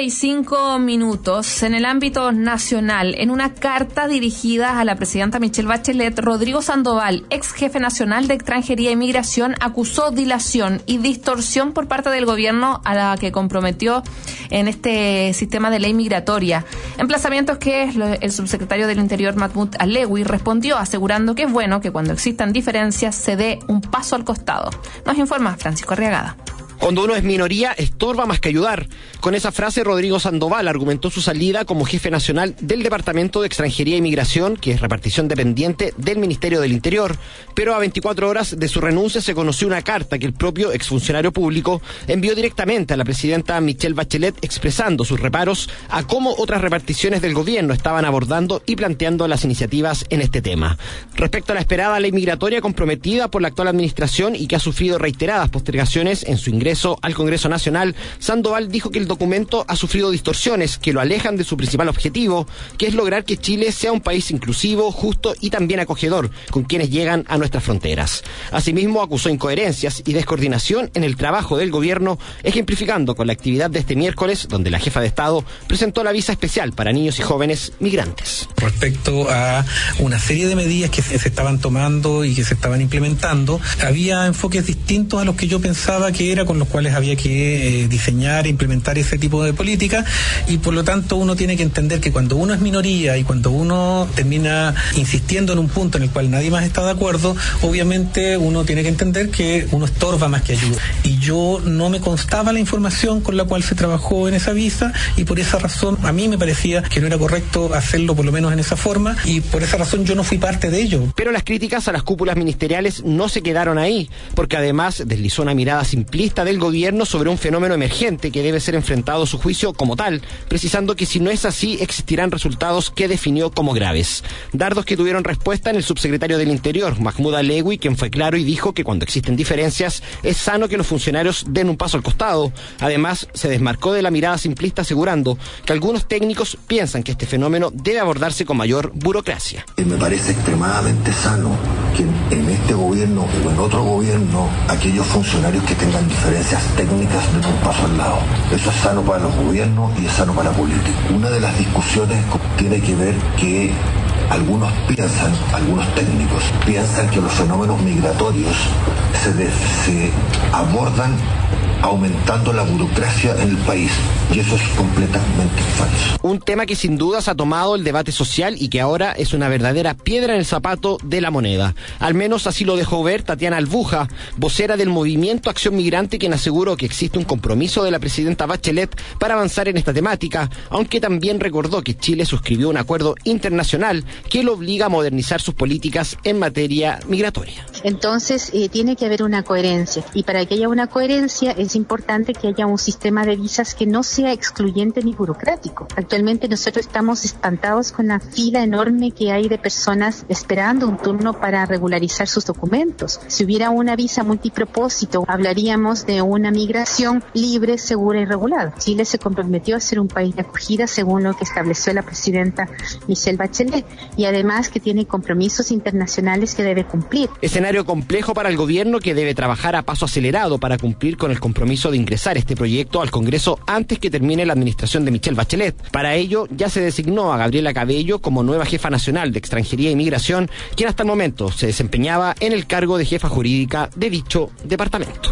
35 minutos. En el ámbito nacional, en una carta dirigida a la presidenta Michelle Bachelet, Rodrigo Sandoval, ex jefe nacional de Extranjería e Migración, acusó dilación y distorsión por parte del gobierno a la que comprometió en este sistema de ley migratoria. Emplazamientos que el subsecretario del Interior, Mahmoud Alewi, respondió asegurando que es bueno que cuando existan diferencias se dé un paso al costado. Nos informa Francisco Arriagada. Cuando uno es minoría, estorba más que ayudar. Con esa frase, Rodrigo Sandoval argumentó su salida como jefe nacional del Departamento de Extranjería y Migración, que es repartición dependiente del Ministerio del Interior. Pero a 24 horas de su renuncia se conoció una carta que el propio exfuncionario público envió directamente a la presidenta Michelle Bachelet expresando sus reparos a cómo otras reparticiones del gobierno estaban abordando y planteando las iniciativas en este tema. Respecto a la esperada ley migratoria comprometida por la actual administración y que ha sufrido reiteradas postergaciones en su ingreso al Congreso Nacional, Sandoval dijo que el documento ha sufrido distorsiones que lo alejan de su principal objetivo, que es lograr que Chile sea un país inclusivo, justo y también acogedor con quienes llegan a nuestras fronteras. Asimismo, acusó incoherencias y descoordinación en el trabajo del gobierno, ejemplificando con la actividad de este miércoles, donde la jefa de Estado presentó la visa especial para niños y jóvenes migrantes. Respecto a una serie de medidas que se estaban tomando y que se estaban implementando, había enfoques distintos a los que yo pensaba que era con los cuales había que diseñar e implementar ese tipo de política, y por lo tanto uno tiene que entender que cuando uno es minoría y cuando uno termina insistiendo en un punto en el cual nadie más está de acuerdo, obviamente uno tiene que entender que uno estorba más que ayuda. Y yo no me constaba la información con la cual se trabajó en esa visa, y por esa razón a mí me parecía que no era correcto hacerlo por lo menos en esa forma, y por esa razón yo no fui parte de ello. Pero las críticas a las cúpulas ministeriales no se quedaron ahí, porque además deslizó una mirada simplista del gobierno sobre un fenómeno emergente que debe ser enfrentado a su juicio como tal, precisando que si no es así existirán resultados que definió como graves. Dardos que tuvieron respuesta en el subsecretario del Interior, Mahmoud Alewi, quien fue claro y dijo que cuando existen diferencias es sano que los funcionarios den un paso al costado. Además, se desmarcó de la mirada simplista asegurando que algunos técnicos piensan que este fenómeno debe abordarse con mayor burocracia. Me parece extremadamente sano que en este gobierno o en otro gobierno aquellos funcionarios que tengan diferencias técnicas den un paso al lado. Eso es sano para los gobiernos y es sano para la política. Una de las discusiones tiene que ver que algunos técnicos piensan que los fenómenos migratorios se abordan aumentando la burocracia en el país, y eso es completamente falso. Un tema que sin dudas ha tomado el debate social y que ahora es una verdadera piedra en el zapato de la moneda. Al menos así lo dejó ver Tatiana Albuja, vocera del Movimiento Acción Migrante, quien aseguró que existe un compromiso de la presidenta Bachelet para avanzar en esta temática, aunque también recordó que Chile suscribió un acuerdo internacional que lo obliga a modernizar sus políticas en materia migratoria. Entonces, tiene que haber una coherencia, y para que haya una coherencia es importante que haya un sistema de visas que no sea excluyente ni burocrático. Actualmente nosotros estamos espantados con la fila enorme que hay de personas esperando un turno para regularizar sus documentos. Si hubiera una visa multipropósito, hablaríamos de una migración libre, segura y regulada. Chile se comprometió a ser un país de acogida según lo que estableció la presidenta Michelle Bachelet, y además que tiene compromisos internacionales que debe cumplir. Escenario complejo para el gobierno, que debe trabajar a paso acelerado para cumplir con el compromiso de ingresar este proyecto al Congreso antes que termine la administración de Michelle Bachelet. Para ello, ya se designó a Gabriela Cabello como nueva jefa nacional de Extranjería y Migración, quien hasta el momento se desempeñaba en el cargo de jefa jurídica de dicho departamento.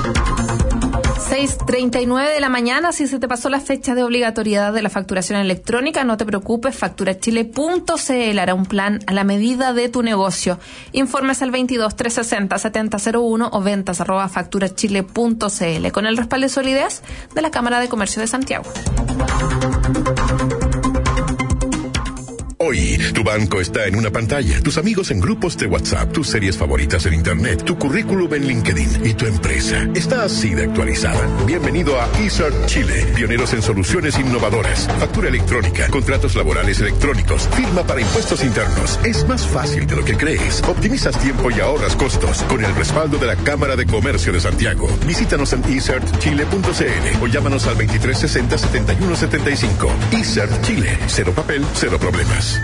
6:39 de la mañana. Si se te pasó la fecha de obligatoriedad de la facturación electrónica, no te preocupes, facturachile.cl hará un plan a la medida de tu negocio. Informes al 22-360-7001 o ventas@facturachile.cl, con el respaldo y solidez de la Cámara de Comercio de Santiago. Hoy, tu banco está en una pantalla, tus amigos en grupos de WhatsApp, tus series favoritas en Internet, tu currículum en LinkedIn y tu empresa está así de actualizada. Bienvenido a eCert Chile, pioneros en soluciones innovadoras, factura electrónica, contratos laborales electrónicos, firma para impuestos internos. Es más fácil de lo que crees. Optimizas tiempo y ahorras costos con el respaldo de la Cámara de Comercio de Santiago. Visítanos en ecertchile.cl o llámanos al 2360-7175. eCert Chile. Cero papel, cero problemas.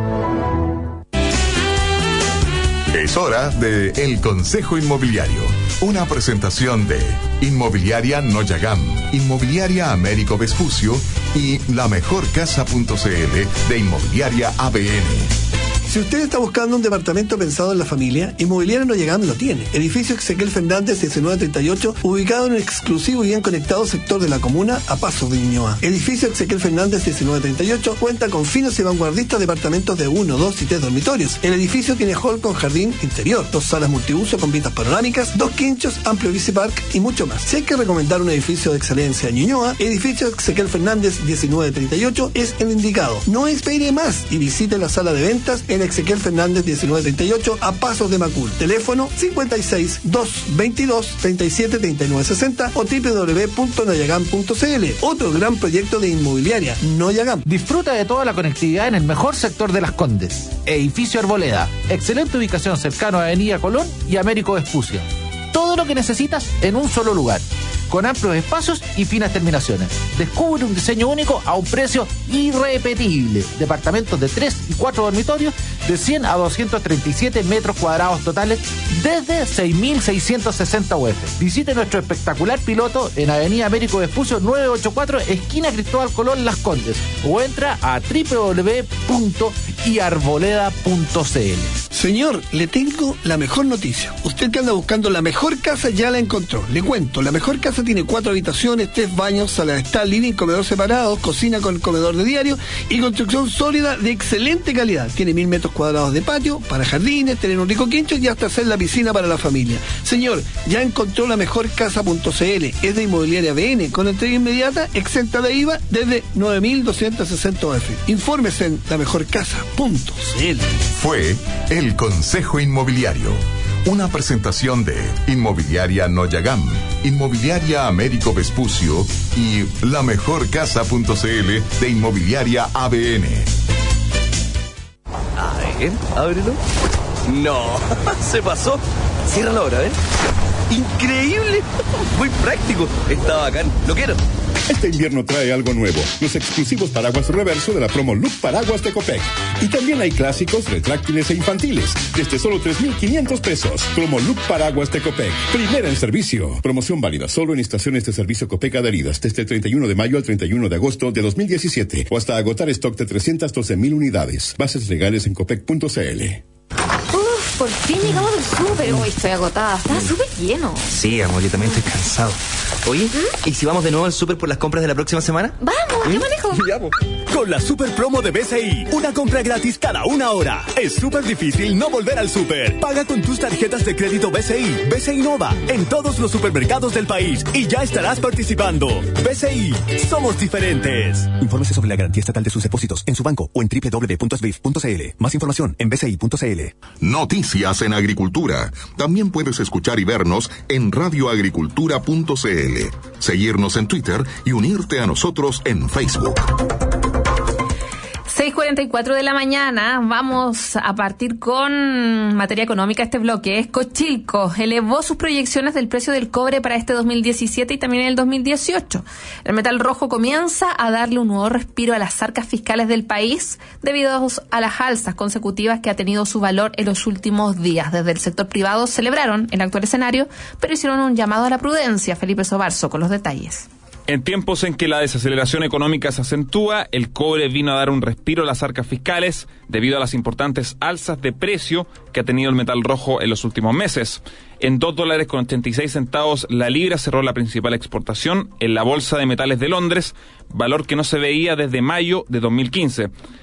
Es hora de El Consejo Inmobiliario. Una presentación de Inmobiliaria Noyagam, Inmobiliaria Américo Vespucio y lamejorcasa.cl de Inmobiliaria ABN. Si usted está buscando un departamento pensado en la familia, Inmobiliaria Noyagam lo tiene. Edificio Ezequiel Fernández 1938, ubicado en el exclusivo y bien conectado sector de la comuna a pasos de Ñuñoa. Edificio Ezequiel Fernández 1938 cuenta con finos y vanguardistas departamentos de 1, 2 y 3 dormitorios. El edificio tiene hall con jardín interior, 2 salas multiuso con vistas panorámicas, 2 quinchos, amplio bici park y mucho más. Si hay que recomendar un edificio de excelencia en Ñuñoa, Edificio Ezequiel Fernández 1938 es el indicado. No espere más y visite la sala de ventas en Ezequiel Fernández 1938 a pasos de Macul. Teléfono 56 222 37 39 60 o www.noyagam.cl. Otro gran proyecto de Inmobiliaria Noyagam. Disfruta de toda la conectividad en el mejor sector de Las Condes. Edificio Arboleda. Excelente ubicación cercano a Avenida Colón y Américo Vespucio. Todo lo que necesitas en un solo lugar, con amplios espacios y finas terminaciones. Descubre un diseño único a un precio irrepetible. Departamentos de 3 y 4 dormitorios de 100 a 237 metros cuadrados totales desde 6.660 UF. Visite nuestro espectacular piloto en Avenida Américo Vespucio 984, esquina Cristóbal Colón, Las Condes, o entra a www.iarboleda.cl. Señor, le tengo la mejor noticia. Usted que anda buscando la mejor casa ya la encontró. Le cuento, la mejor casa tiene 4 habitaciones, 3 baños, sala de estar, living, comedor separados, cocina con comedor de diario y construcción sólida de excelente calidad. Tiene 1.000 metros cuadrados de patio para jardines, tener un rico quincho y hasta hacer la piscina para la familia. Señor, ya encontró la mejorcasa.cl. Es de Inmobiliaria BN, con entrega inmediata, exenta de IVA, desde 9.260 UF. Infórmese en lamejorcasa.cl. Fue El Consejo Inmobiliario. Una presentación de Inmobiliaria Noyagam, Inmobiliaria Américo Vespucio y lamejorcasa.cl de Inmobiliaria ABN. A ver, ábrelo. No, se pasó. Ciérralo ahora, ¿ven? ¡Increíble! Muy práctico. Está bacán. Lo quiero. Este invierno trae algo nuevo, los exclusivos paraguas reverso de la promo Look Paraguas de Copec. Y también hay clásicos, retráctiles e infantiles, desde solo 3.500 pesos. Promo Look Paraguas de Copec, primera en servicio. Promoción válida solo en estaciones de servicio Copec adheridas desde el 31 de mayo al 31 de agosto de 2017 o hasta agotar stock de 312.000 unidades. Bases legales en copec.cl. Por fin llegamos del súper. Hoy estoy agotada. Está súper lleno. Sí, amor, yo también estoy cansado. Oye, ¿y si vamos de nuevo al súper por las compras de la próxima semana? ¡Vamos! ¡Yo manejo! Con la super promo de BCI, una compra gratis cada 1 hora. Es súper difícil no volver al súper. Paga con tus tarjetas de crédito BCI, BCI Nova, en todos los supermercados del país y ya estarás participando. BCI, somos diferentes. Infórmese sobre la garantía estatal de sus depósitos en su banco o en www.sbif.cl. Más información en bci.cl. Noticias en agricultura. También puedes escuchar y vernos en radioagricultura.cl. Seguirnos en Twitter y unirte a nosotros en Facebook. 6:44 de la mañana, vamos a partir con materia económica. Este bloque es Cochilco. Elevó sus proyecciones del precio del cobre para este 2017 y también en el 2018. El metal rojo comienza a darle un nuevo respiro a las arcas fiscales del país debido a las alzas consecutivas que ha tenido su valor en los últimos días. Desde el sector privado celebraron el actual escenario, pero hicieron un llamado a la prudencia. Felipe Sobarzo con los detalles. En tiempos en que la desaceleración económica se acentúa, el cobre vino a dar un respiro a las arcas fiscales debido a las importantes alzas de precio que ha tenido el metal rojo en los últimos meses. En $2.86 la libra cerró la principal exportación en la Bolsa de Metales de Londres, valor que no se veía desde mayo de 2015.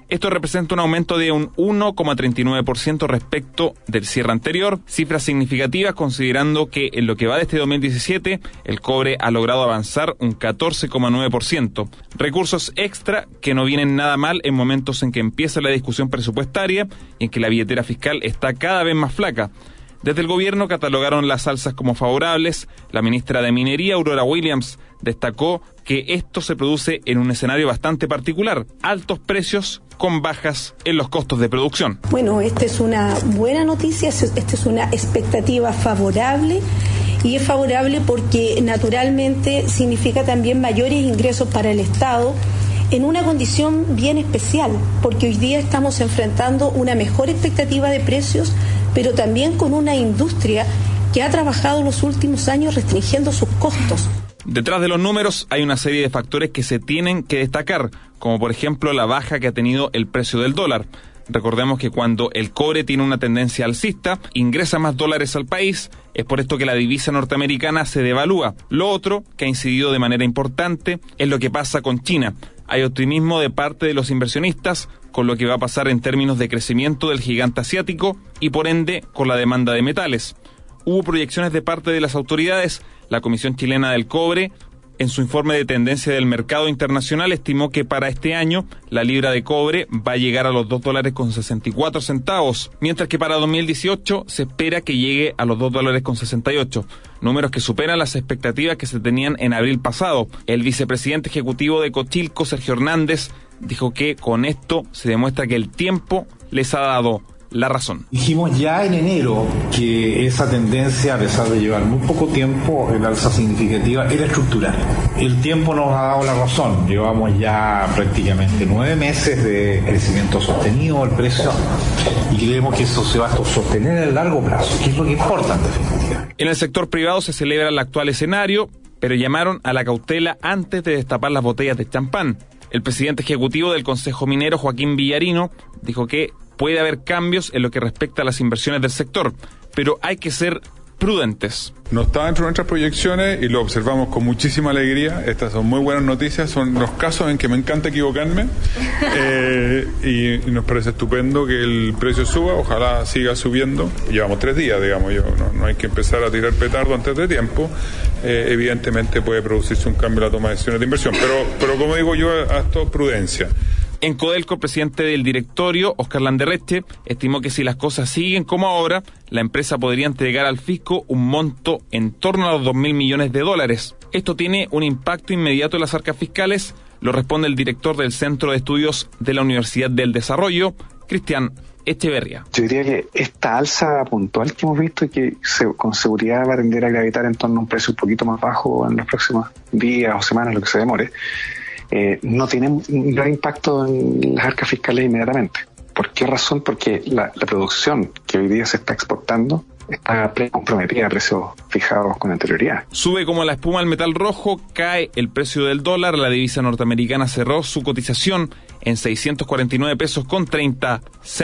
Esto representa un aumento de un 1,39% respecto del cierre anterior, cifras significativas considerando que en lo que va de este 2017 el cobre ha logrado avanzar un 14,9%. Recursos extra que no vienen nada mal en momentos en que empieza la discusión presupuestaria y en que la billetera fiscal está cada vez más flaca. Desde el gobierno catalogaron las alzas como favorables. La ministra de Minería, Aurora Williams, destacó que esto se produce en un escenario bastante particular: altos precios con bajas en los costos de producción. Bueno, esta es una buena noticia, esta es una expectativa favorable, y es favorable porque naturalmente significa también mayores ingresos para el Estado, en una condición bien especial, porque hoy día estamos enfrentando una mejor expectativa de precios, pero también con una industria que ha trabajado los últimos años restringiendo sus costos. Detrás de los números hay una serie de factores que se tienen que destacar, como por ejemplo la baja que ha tenido el precio del dólar. Recordemos que cuando el cobre tiene una tendencia alcista, ingresa más dólares al país, es por esto que la divisa norteamericana se devalúa. Lo otro que ha incidido de manera importante es lo que pasa con China. Hay optimismo de parte de los inversionistas con lo que va a pasar en términos de crecimiento del gigante asiático y por ende con la demanda de metales. Hubo proyecciones de parte de las autoridades. La Comisión Chilena del Cobre, en su informe de tendencia del mercado internacional, estimó que para este año la libra de cobre va a llegar a los $2.64, mientras que para 2018 se espera que llegue a los $2.68, números que superan las expectativas que se tenían en abril pasado. El vicepresidente ejecutivo de Cochilco, Sergio Hernández, dijo que con esto se demuestra que el tiempo les ha dado la razón. Dijimos ya en enero que esa tendencia, a pesar de llevar muy poco tiempo, el alza significativa era estructural. El tiempo nos ha dado la razón. Llevamos ya prácticamente 9 meses de crecimiento sostenido del precio y creemos que eso se va a sostener en el largo plazo, que es lo que importa en definitiva. En el sector privado se celebra el actual escenario, pero llamaron a la cautela antes de destapar las botellas de champán. El presidente ejecutivo del Consejo Minero, Joaquín Villarino, dijo que puede haber cambios en lo que respecta a las inversiones del sector, pero hay que ser prudentes. No está dentro de nuestras proyecciones y lo observamos con muchísima alegría. Estas son muy buenas noticias, son los casos en que me encanta equivocarme y nos parece estupendo que el precio suba, ojalá siga subiendo. Llevamos 3 días, digamos, no hay que empezar a tirar petardo antes de tiempo. Evidentemente puede producirse un cambio en la toma de decisiones de inversión, pero como digo yo, hasta prudencia. En Codelco, el presidente del directorio, Oscar Landerreche, estimó que si las cosas siguen como ahora, la empresa podría entregar al fisco un monto en torno a los $2.000 millones. Esto tiene un impacto inmediato en las arcas fiscales, lo responde el director del Centro de Estudios de la Universidad del Desarrollo, Cristian Echeverría. Yo diría que esta alza puntual que hemos visto y que con seguridad va a tender a gravitar en torno a un precio un poquito más bajo en los próximos días o semanas, lo que se demore, no tiene un gran impacto en las arcas fiscales inmediatamente. ¿Por qué razón? Porque la producción que hoy día se está exportando está comprometida a precios fijados con anterioridad. Sube como la espuma el metal rojo, cae el precio del dólar, la divisa norteamericana cerró su cotización en $649.30.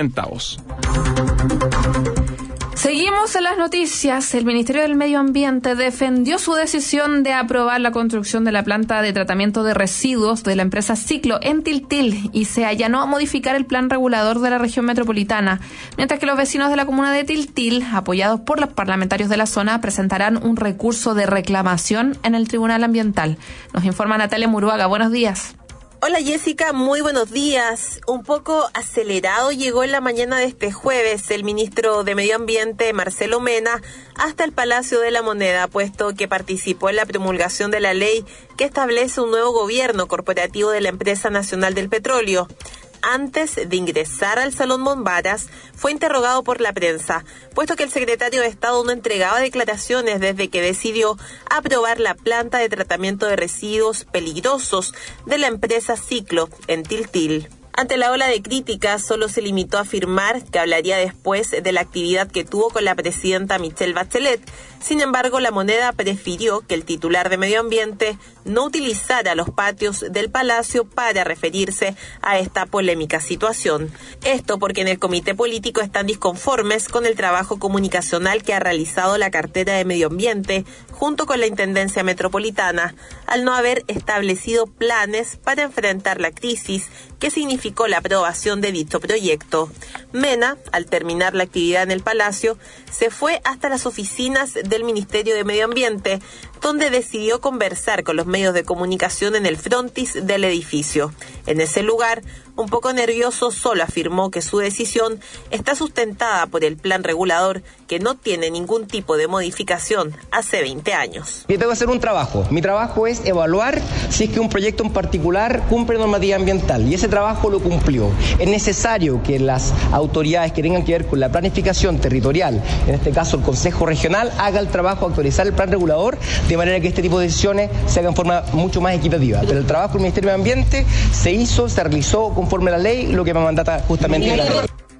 Seguimos en las noticias. El Ministerio del Medio Ambiente defendió su decisión de aprobar la construcción de la planta de tratamiento de residuos de la empresa Ciclo en Tiltil y se allanó a modificar el plan regulador de la región metropolitana, mientras que los vecinos de la comuna de Tiltil, apoyados por los parlamentarios de la zona, presentarán un recurso de reclamación en el Tribunal Ambiental. Nos informa Natalia Muruaga. Buenos días. Hola Jessica, muy buenos días. Un poco acelerado llegó en la mañana de este jueves el ministro de Medio Ambiente, Marcelo Mena, hasta el Palacio de la Moneda, puesto que participó en la promulgación de la ley que establece un nuevo gobierno corporativo de la Empresa Nacional del Petróleo. Antes de ingresar al Salón Bombaras, fue interrogado por la prensa, puesto que el secretario de Estado no entregaba declaraciones desde que decidió aprobar la planta de tratamiento de residuos peligrosos de la empresa Ciclo en Tiltil. Ante la ola de críticas, solo se limitó a afirmar que hablaría después de la actividad que tuvo con la presidenta Michelle Bachelet. Sin embargo, La Moneda prefirió que el titular de Medio Ambiente no utilizara los patios del Palacio para referirse a esta polémica situación. Esto porque en el comité político están disconformes con el trabajo comunicacional que ha realizado la cartera de Medio Ambiente junto con la Intendencia Metropolitana, al no haber establecido planes para enfrentar la crisis que significa justificó la aprobación de dicho proyecto. Mena, al terminar la actividad en el Palacio, se fue hasta las oficinas del Ministerio de Medio Ambiente, donde decidió conversar con los medios de comunicación en el frontis del edificio. En ese lugar, un poco nervioso, solo afirmó que su decisión está sustentada por el plan regulador, que no tiene ningún tipo de modificación hace 20 años. Yo tengo que hacer un trabajo. Mi trabajo es evaluar si es que un proyecto en particular cumple normativa ambiental, y ese trabajo lo cumplió. Es necesario que las autoridades que tengan que ver con la planificación territorial, en este caso el Consejo Regional, haga el trabajo de actualizar el plan regulador, de manera que este tipo de decisiones se hagan en forma mucho más equitativa. Pero el trabajo del Ministerio de Ambiente se hizo, se realizó conforme a la ley, lo que me mandata justamente la ley.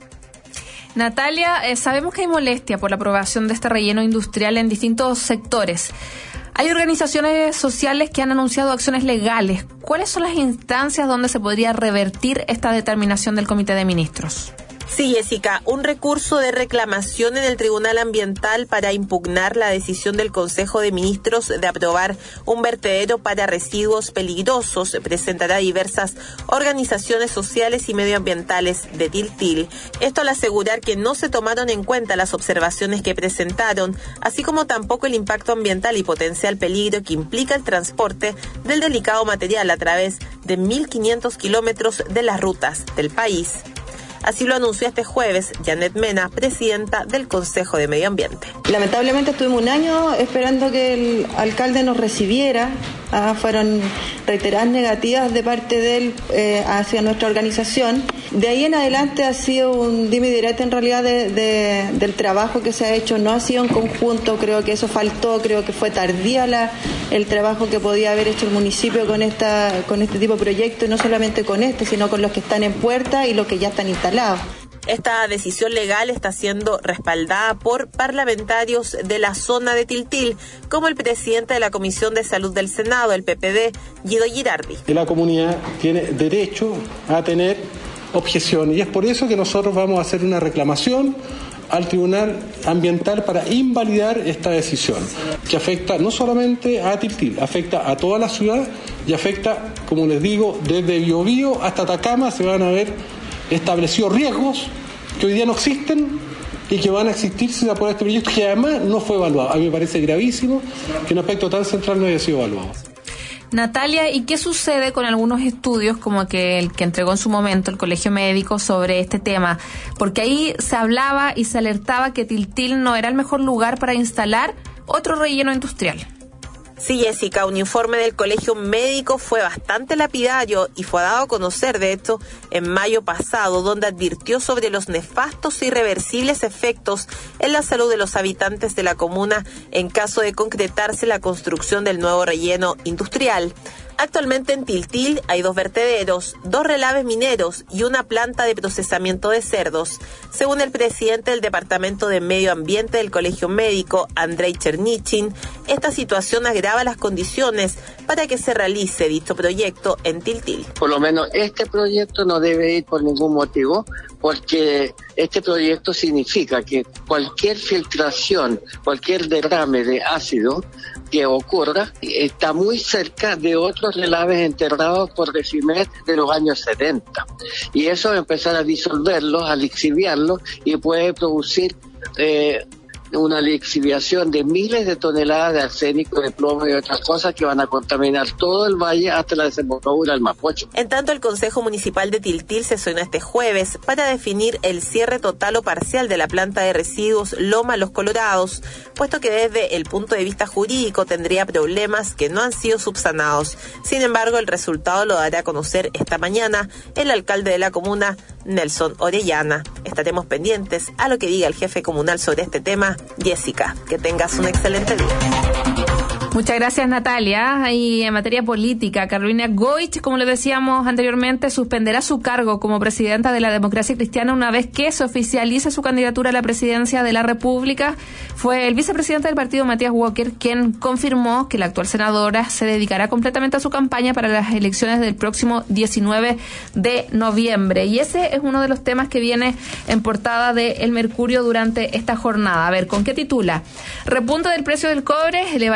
Natalia, sabemos que hay molestia por la aprobación de este relleno industrial en distintos sectores. Hay organizaciones sociales que han anunciado acciones legales. ¿Cuáles son las instancias donde se podría revertir esta determinación del Comité de Ministros? Sí, Jessica, un recurso de reclamación en el Tribunal Ambiental para impugnar la decisión del Consejo de Ministros de aprobar un vertedero para residuos peligrosos presentará diversas organizaciones sociales y medioambientales de Tiltil. Esto al asegurar que no se tomaron en cuenta las observaciones que presentaron, así como tampoco el impacto ambiental y potencial peligro que implica el transporte del delicado material a través de 1.500 kilómetros de las rutas del país. Así lo anunció este jueves Janet Mena, presidenta del Consejo de Medio Ambiente. Lamentablemente estuvimos un año esperando que el alcalde nos recibiera. Fueron reiteradas negativas de parte de él hacia nuestra organización. De ahí en adelante ha sido un dime y direte en realidad del trabajo que se ha hecho. No ha sido en conjunto, creo que eso faltó, creo que fue tardía el trabajo que podía haber hecho el municipio con este tipo de proyectos, y no solamente con este, sino con los que están en puerta y los que ya están instalados. Esta decisión legal está siendo respaldada por parlamentarios de la zona de Tiltil, como el presidente de la Comisión de Salud del Senado, el PPD, Guido Girardi. La comunidad tiene derecho a tener objeciones, y es por eso que nosotros vamos a hacer una reclamación al Tribunal Ambiental para invalidar esta decisión, que afecta no solamente a Tiltil, afecta a toda la ciudad y afecta, como les digo, desde Biobío hasta Atacama. Se van a ver establecidos riesgos que hoy día no existen y que van a existir si se aprueba este proyecto, que además no fue evaluado. A mí me parece gravísimo que un aspecto tan central no haya sido evaluado. Natalia, ¿y qué sucede con algunos estudios como que el que entregó en su momento el Colegio Médico sobre este tema? Porque ahí se hablaba y se alertaba que Tiltil no era el mejor lugar para instalar otro relleno industrial. Sí, Jessica, un informe del Colegio Médico fue bastante lapidario y fue dado a conocer, de hecho, en mayo pasado, donde advirtió sobre los nefastos e irreversibles efectos en la salud de los habitantes de la comuna en caso de concretarse la construcción del nuevo relleno industrial. Actualmente en Tiltil hay 2 vertederos, 2 relaves mineros y una planta de procesamiento de cerdos. Según el presidente del Departamento de Medio Ambiente del Colegio Médico, Andrei Chernichin, esta situación agrava las condiciones para que se realice dicho proyecto en Tiltil. Por lo menos este proyecto no debe ir por ningún motivo, porque este proyecto significa que cualquier filtración, cualquier derrame de ácido que ocurra, está muy cerca de otros relaves enterrados por Decimet de los años 70. Y eso va a empezar a disolverlos, a lixiviarlos, y puede producir una lixiviación de miles de toneladas de arsénico, de plomo y otras cosas que van a contaminar todo el valle hasta la desembocadura del Mapocho. En tanto, el Consejo Municipal de Tiltil sesionó este jueves para definir el cierre total o parcial de la planta de residuos Loma Los Colorados, puesto que desde el punto de vista jurídico tendría problemas que no han sido subsanados. Sin embargo, el resultado lo dará a conocer esta mañana el alcalde de la comuna, Nelson Orellana. Estaremos pendientes a lo que diga el jefe comunal sobre este tema. Jessica, que tengas un excelente día. Muchas gracias, Natalia. Y en materia política, Carolina Goich, como le decíamos anteriormente, suspenderá su cargo como presidenta de la Democracia Cristiana una vez que se oficialice su candidatura a la presidencia de la República. Fue el vicepresidente del partido, Matías Walker, quien confirmó que la actual senadora se dedicará completamente a su campaña para las elecciones del próximo 19 de noviembre. Y ese es uno de los temas que viene en portada de El Mercurio durante esta jornada. A ver, ¿con qué titula? Repunte del precio del cobre elevaría a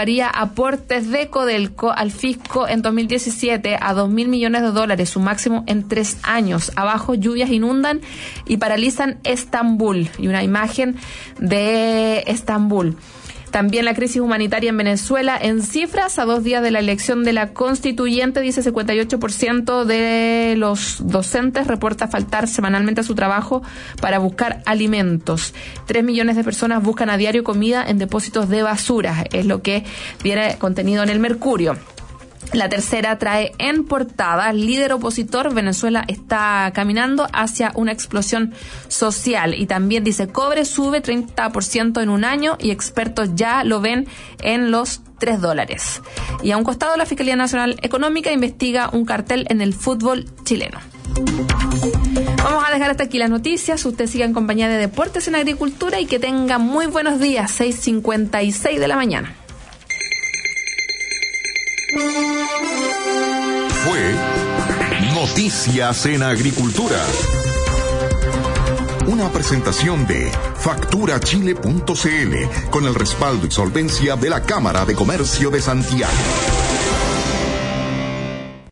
aportes de Codelco al fisco en 2017 a $2.000 millones, su máximo en 3 años. Abajo, lluvias inundan y paralizan Estambul. Y una imagen de Estambul. También la crisis humanitaria en Venezuela. En cifras, a 2 días de la elección de la constituyente, dice 58% de los docentes reporta faltar semanalmente a su trabajo para buscar alimentos. 3 millones de personas buscan a diario comida en depósitos de basura. Es lo que viene contenido en el Mercurio. La tercera trae en portada: líder opositor, Venezuela está caminando hacia una explosión social. Y también dice, cobre sube 30% en un año y expertos ya lo ven en los $3. Y a un costado, la Fiscalía Nacional Económica investiga un cartel en el fútbol chileno. Vamos a dejar hasta aquí las noticias. Usted siga en compañía de Deportes en Agricultura y que tenga muy buenos días. 6:56 de la mañana. Fue Noticias en Agricultura. Una presentación de facturachile.cl con el respaldo y solvencia de la Cámara de Comercio de Santiago.